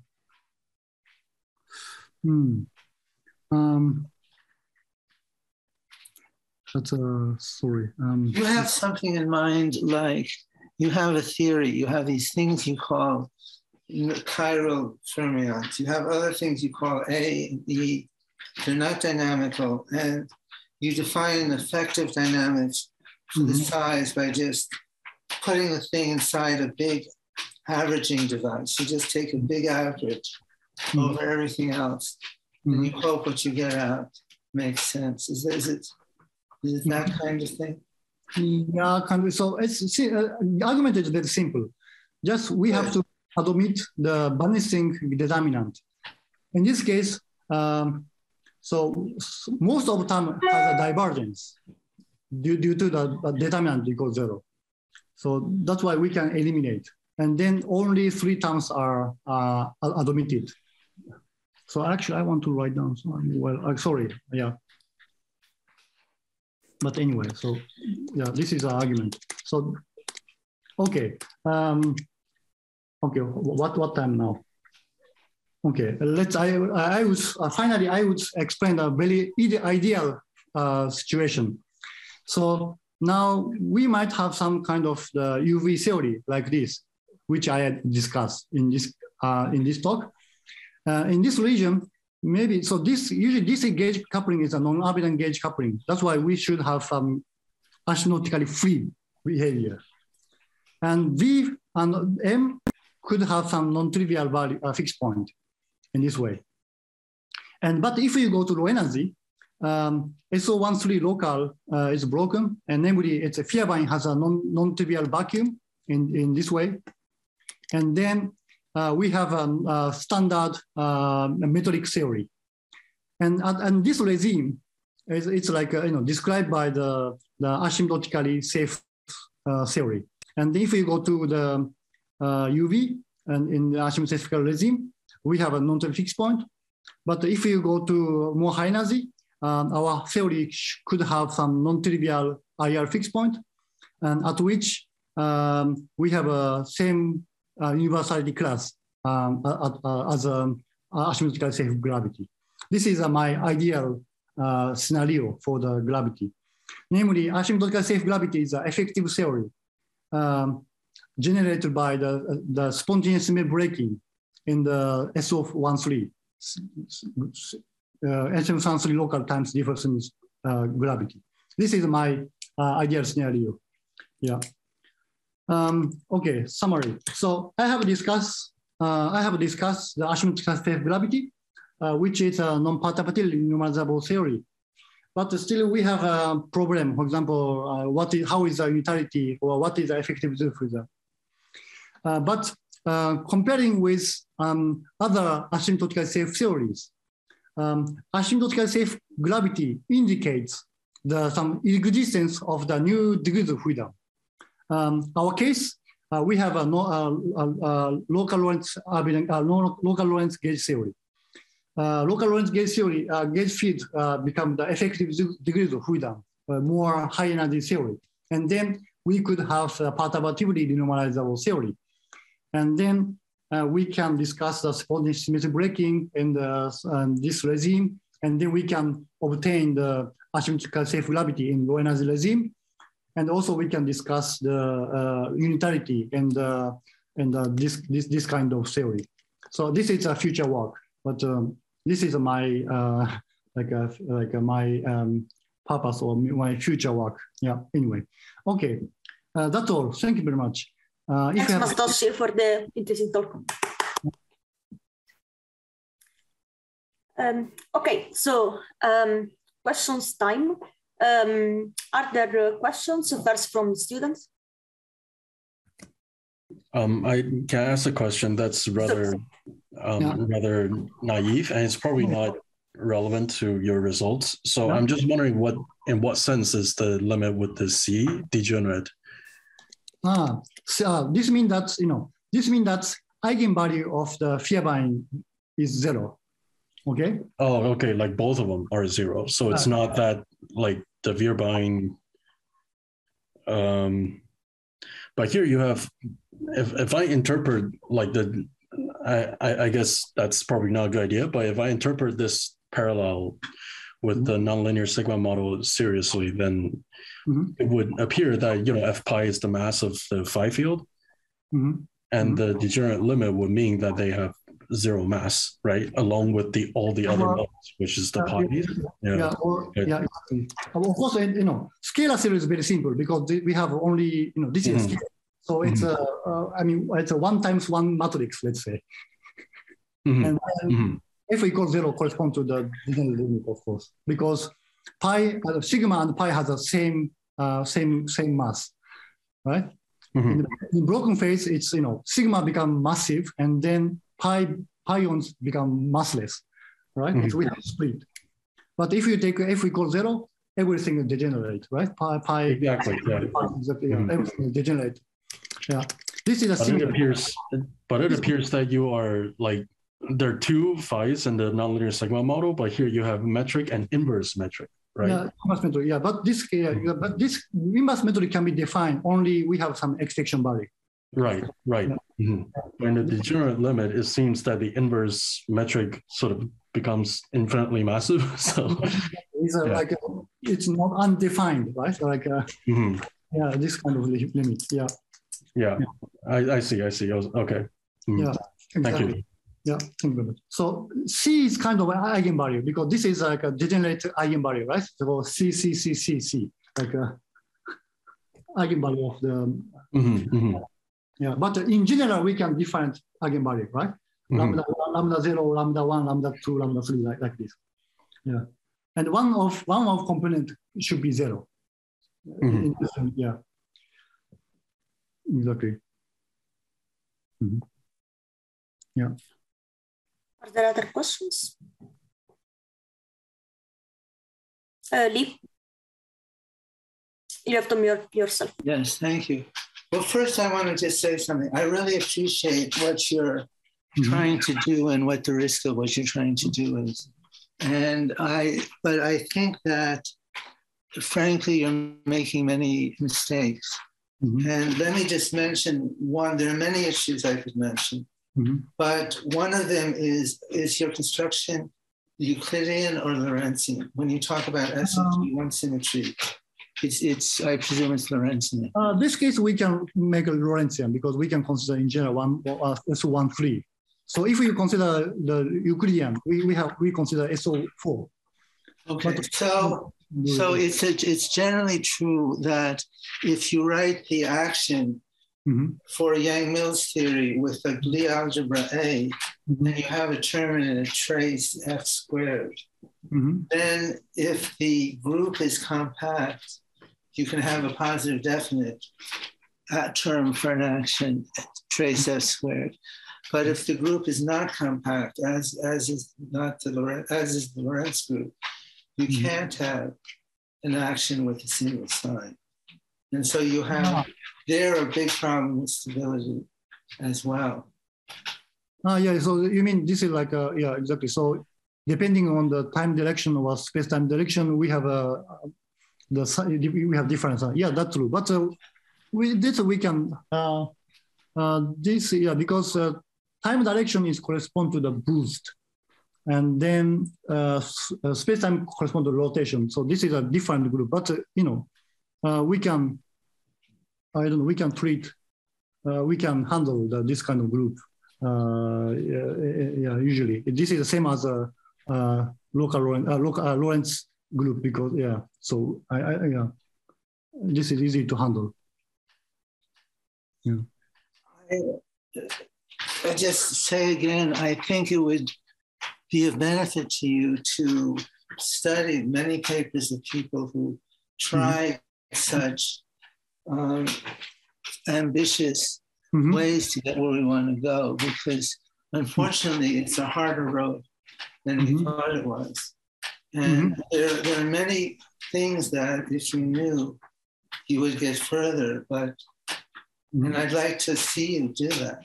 Sorry. You have something in mind, like you have a theory. You have these things you call chiral fermions. You have other things you call A and E. They're not dynamical, and you define effective dynamics for the size by just putting the thing inside a big averaging device. You just take a big average over everything else, and you hope what you get out makes sense. Is it that kind of thing? Yeah, kind of. So the argument is very simple. Just we have to admit the vanishing determinant. In this case, so most of the time has a divergence due to the determinant equals 0. So that's why we can eliminate. And then only 3 terms are admitted. So actually, I want to write down. Sorry. Yeah. But anyway, so yeah, this is our argument. So, okay. Okay, what time now? Okay, I would finally I would explain a very ideal situation. So now we might have some kind of the UV theory like this, which I had discussed in this talk. In this region, maybe so. Usually DC gauge coupling is a non-abundant gauge coupling. That's why we should have some asymptotically free behavior, and V and M could have some non-trivial value fixed point in this way. But if you go to low energy, SO13 local is broken, and namely it's a Vierbein has a non-trivial vacuum in this way. And then we have a standard metric theory. And this regime it's like described by the asymptotically safe theory. And if you go to the UV and in the asymptotic regime, we have a non-trivial fixed point. But if you go to more high energy, our theory could have some non-trivial IR fixed point, and at which we have a same universality class as asymptotically safe gravity. This is my ideal scenario for the gravity. Namely, asymptotically safe gravity is an effective theory generated by the spontaneous breaking in the SO13. SO13 local times difference gravity. This is my ideal scenario. Yeah. Okay. Summary. So I have discussed the asymptotically safe gravity, which is a non-perturbatively normalizable theory. But still, we have a problem. For example, how is the unitarity, or what is the effective diffuser? But comparing with other asymptotically safe theories, asymptotically safe gravity indicates some existence of the new degrees of freedom. Our case, we have a local Lorentz gauge theory. Local Lorentz gauge theory, gauge field become the effective degrees of freedom, more high energy theory. And then we could have a perturbatively denormalizable theory. And then we can discuss the spontaneous symmetric breaking in this regime, and then we can obtain the asymptotically safe gravity in low energy regime. And also we can discuss the unitarity and this kind of theory. So this is a future work, but this is my my purpose or my future work. Yeah. Anyway, okay, that's all. Thank you very much. Thanks, Masatoshi, for the interesting talk. Okay, so questions time. Are there questions first from students? I can ask a question that's rather rather naive, and it's probably not relevant to your results. So I'm just wondering, in what sense is the limit with the C degenerate? This means that eigenvalue of the Vierbein is 0. Okay. Oh, okay. Like both of them are 0. So it's not that like the Vierbein. But here you have, if I interpret like I guess that's probably not a good idea. But if I interpret this parallel with the nonlinear sigma model seriously, then it would appear that F pi is the mass of the phi field, and the degenerate limit would mean that they have 0 mass, right? Along with all the other modes, which is the pi. Exactly. Of course, scalar theory is very simple because we have only this is scalar. So it's it's a 1 times 1 matrix, let's say. And then F equals 0 corresponds to the degenerate limit, of course, because pi, sigma and pi has the same mass, right? In broken phase, it's sigma become massive, and then pions become massless, right? We have split. But if you take F equals 0, everything is degenerate, right? Pi exactly. Everything is degenerate. Yeah, this is a similar. It appears that you are like, there are 2 phis in the nonlinear sigma model, but here you have metric and inverse metric, right? Yeah, inverse metric. Yeah, but this inverse metric can be defined only we have some extinction value. Right. Mm-hmm. When the degenerate limit, it seems that the inverse metric sort of becomes infinitely massive. So it's like it's not undefined, right? Like this kind of limit. Yeah. I see. Okay. Yeah. Exactly. Thank you. Yeah, thank you very much. So C is kind of an eigenvalue because this is like a degenerate eigenvalue, right? So C, like a eigenvalue of the. Yeah, but in general, we can define eigenvalue, right? Lambda 0, lambda 1, lambda 2, lambda 3, like this. Yeah, and one of component should be 0. Yeah, exactly. Yeah. Are there other questions? Lee, you have to mute yourself. Yes, thank you. Well, first I want to just say something. I really appreciate what you're trying to do and what the risk of what you're trying to do is. But I think that, frankly, you're making many mistakes. And let me just mention one. There are many issues I could mention. But one of them is your construction Euclidean or Lorentzian? When you talk about SOT1 symmetry, I presume it's Lorentzian. This case, we can make a Lorentzian because we can consider in general SO1 free. So if you consider the Euclidean, we consider SO4. Okay, so it's generally true that if you write the action for Yang-Mills theory with a Lie algebra A, and you have a term in a trace F squared, then if the group is compact, you can have a positive definite term for an action trace F squared. But if the group is not compact, as is the Lorentz group, you can't have an action with a single sign. And so you have there a big problem with stability as well. Yeah, so you mean this is like, yeah, exactly. So depending on the time direction or space-time direction, we have we have difference. Yeah, that's true. But we can, because time direction is correspond to the boost. And then space-time corresponds to rotation. So this is a different group, but we can, we can treat, we can handle this kind of group. Usually this is the same as a local Lorentz group because so this is easy to handle. Yeah. I just say again, I think it would be of benefit to you to study many papers of people who try such ambitious ways to get where we want to go, because unfortunately it's a harder road than we thought it was. And there are many things that if you knew, you would get further, but and I'd like to see you do that.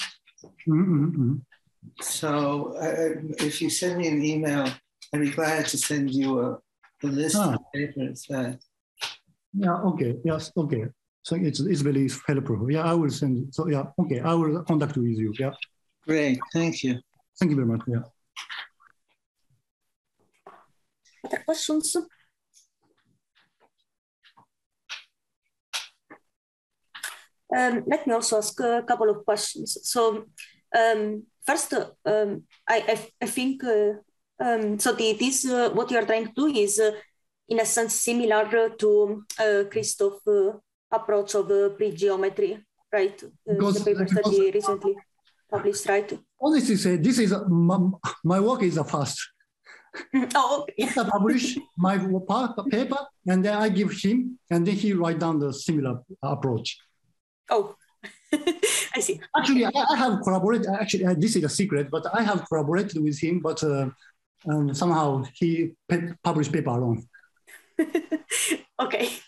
So if you send me an email, I'd be glad to send you a list of papers that. Yeah, okay, yes, okay. So it's very helpful. Yeah, I will send. So yeah, okay, I will contact with you. Yeah. Great, thank you. Thank you very much. Yeah. Other questions? Let me also ask a couple of questions. So first, I think so. This what you are trying to do is, in a sense, similar to Christoph's approach of pre-geometry, right? The papers that he recently published, right? Honestly, say this is my work is a fast. Oh, okay. I publish my paper, and then I give him, and then he write down the similar approach. Oh, I see. Actually, I have collaborated. Actually, this is a secret, but I have collaborated with him. But somehow he published paper alone. Okay.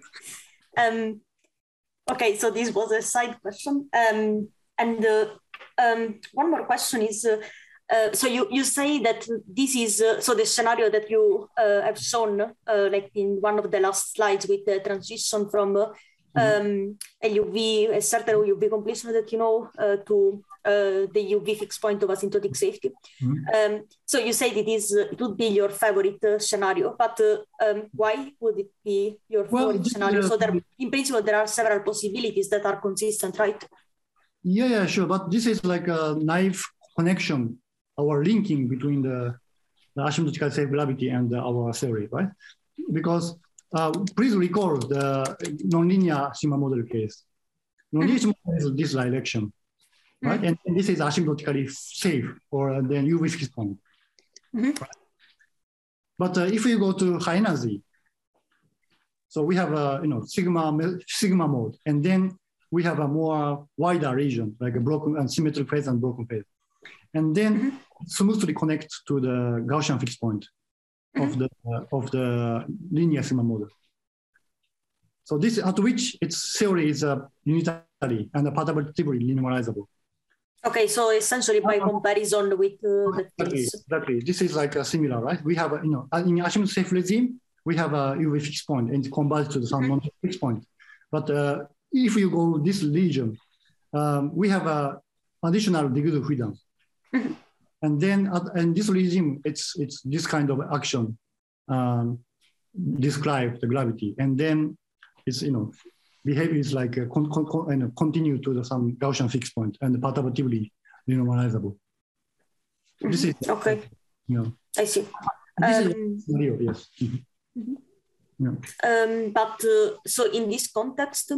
Okay. So this was a side question. And one more question is. So you say that this is so the scenario that you have shown, like in one of the last slides, with the transition from LUV, a certain UV completion that you know, to the UV fixed point of asymptotic safety. So you said it would be your favorite scenario, but why would it be your favorite scenario? So in principle, there are several possibilities that are consistent, right? Yeah, sure. But this is like a naive connection, our linking between the asymptotically safe gravity and our theory, right? Because please recall the nonlinear sigma model case. Nonlinear sigma model is this direction, right? And this is asymptotically safe, or then UV fixed point. Right? But if we go to high energy, so we have a sigma mode, and then we have a more wider region, like a broken and symmetric phase and broken phase, and then smoothly connect to the Gaussian fixed point of the linear sigma model. So this at which its theory is unitary and perturbatively linearizable. Okay, so essentially by comparison with the case. Exactly. This is like a similar, right? We have in asymptotic safe regime, we have a UV fixed point and it converts to some non-fixed point. But if you go this region, we have a additional degree of freedom. And then in this regime, it's this kind of action describe the gravity. And then it's, behavior is like continue to some Gaussian fixed point and perturbatively renormalizable. This is okay. I see. This is scenario, yes. But so in this context,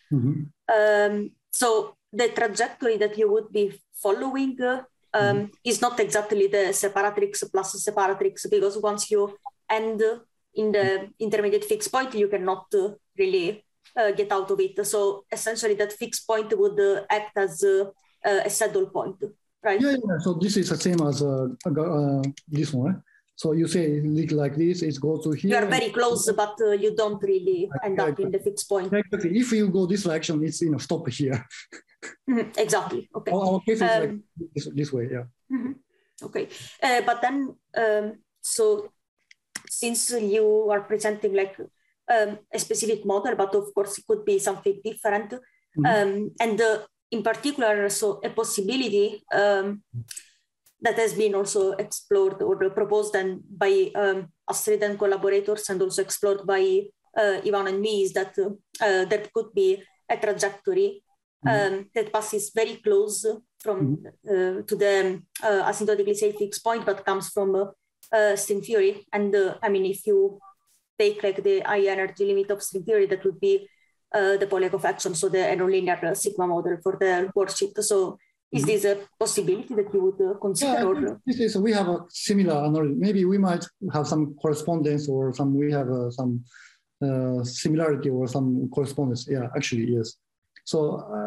so the trajectory that you would be following is not exactly the separatrix plus separatrix, because once you end in the intermediate fixed point, you cannot really get out of it. So essentially that fixed point would act as a saddle point, right? Yeah. So this is the same as this one, right? So you say like this, it goes to here. You are very close, but you don't really end up in the fixed point. Exactly. If you go this direction, it's stop here. Exactly. Okay. Our case is like this way, yeah. Okay, but then so since you are presenting like a specific model, but of course it could be something different, and in particular, so a possibility that has been also explored or proposed and by Astrid and collaborators, and also explored by Ivan and me, is that there could be a trajectory that passes very close from to the asymptotically safe fixed point, but comes from string theory. And I mean, if you take like the high energy limit of string theory, that would be the Polyakov action, so the nonlinear sigma model for the worksheet. So is this a possibility that you would consider? Yeah, we have a similar analysis. Maybe we might have some correspondence, or we have some similarity or some correspondence. Yeah, actually, yes. So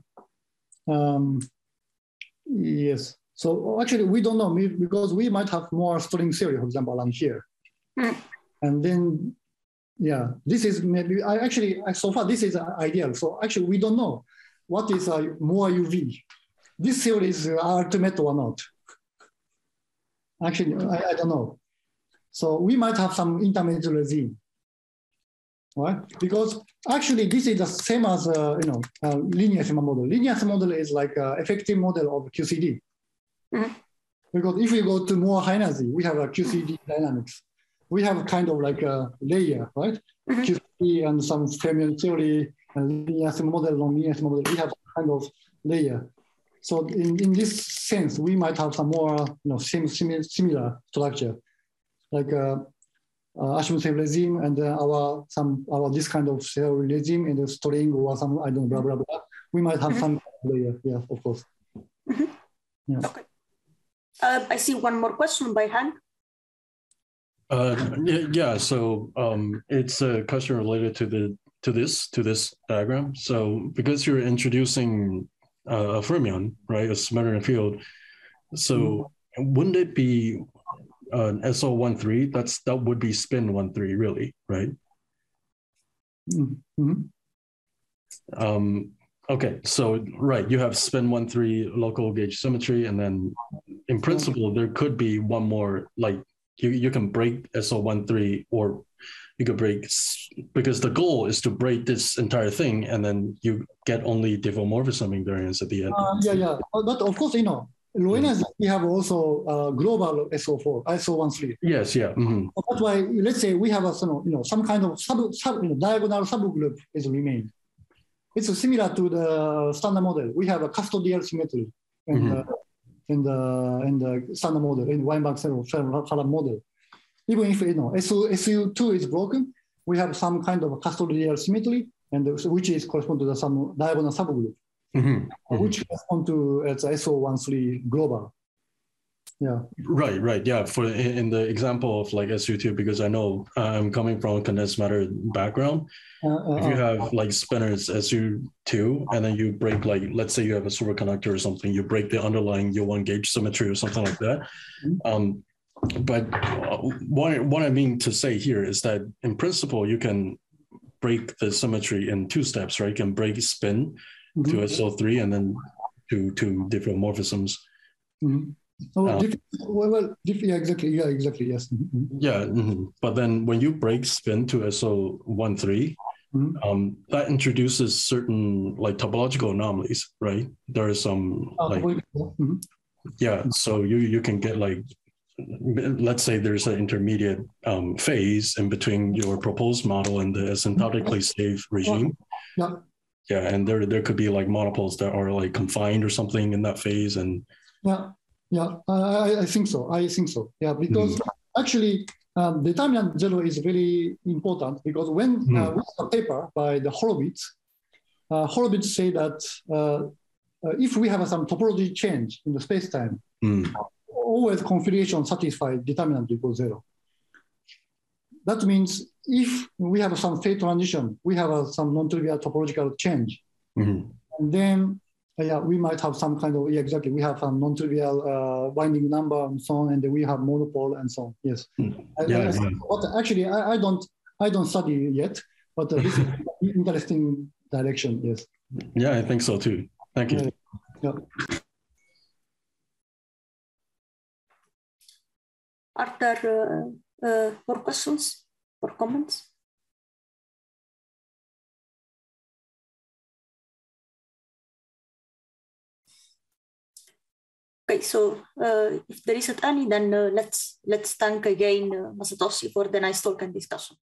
yes. So actually, we don't know, because we might have more string theory, for example, around here. And then, this is maybe, so far this is ideal. So actually, we don't know what is more UV. This theory is ultimate or not. Actually, I don't know. So we might have some intermediate regime, right? Because actually, this is the same as linear sigma model. Linear sigma model is like an effective model of QCD. Because if we go to more high energy, we have a QCD dynamics. We have kind of like a layer, right? QCD and some fermion theory and linear sigma model, non-linear sigma model. We have kind of layer. So in this sense, we might have some more similar structure, like asymptotic safe regime and our this kind of theory regime and the string or some blah blah blah. We might have some layer, of course. Yeah. Okay. I see one more question by hand. So it's a question related to this diagram. So because you're introducing a fermion, right, a symmetric field, so wouldn't it be an SO13? That would be spin 13, really, right? Okay, so right, you have spin 13 local gauge symmetry, and then in principle there could be one more, like you can break SO13 or you could break, because the goal is to break this entire thing, and then you get only diffeomorphism invariance at the end. Yeah. But of course, low energy, we have also global SO4, SO13. Yes, yeah. Mm-hmm. That's why, let's say we have a some kind of diagonal subgroup is remained. It's similar to the standard model. We have a custodial symmetry in the standard model, in Weinberg-Ferrand model. Even if SU2 is broken, we have some kind of custodial symmetry, and which is correspond to the some diagonal subgroup, which correspond to SO13 global. Yeah. Right. Yeah. For in the example of like SU2, because I know I'm coming from a condensed matter background. If you have like spinors SU2, and then you break, like, let's say you have a superconductor or something, you break the underlying U1 gauge symmetry or something like that. But what I mean to say here is that in principle, you can break the symmetry in two steps, right? You can break spin to SO3 and then to diffeomorphisms. Yeah, exactly. Yes. Yeah, but then when you break spin to SO13, that introduces certain like topological anomalies, right? There are some so you can get like, let's say there's an intermediate phase in between your proposed model and the asymptotically safe regime. Yeah, and there could be like monopoles that are like confined or something in that phase, and I think so. Yeah, because actually determinant zero is very important, because when we have a paper by the Horowitz, Horowitz say that if we have some topology change in the space-time, always configuration satisfy determinant equals zero. That means if we have some phase transition, we have some non-trivial topological change, and then we might have some kind of, we have a non-trivial binding number and so on, and then we have monopole and so on. Yes. But actually, I don't study yet, but this is interesting direction. Yes. Yeah, I think so too. Thank you. Are there more questions or comments? Okay, so if there isn't any, then let's thank again Masatoshi for the nice talk and discussion.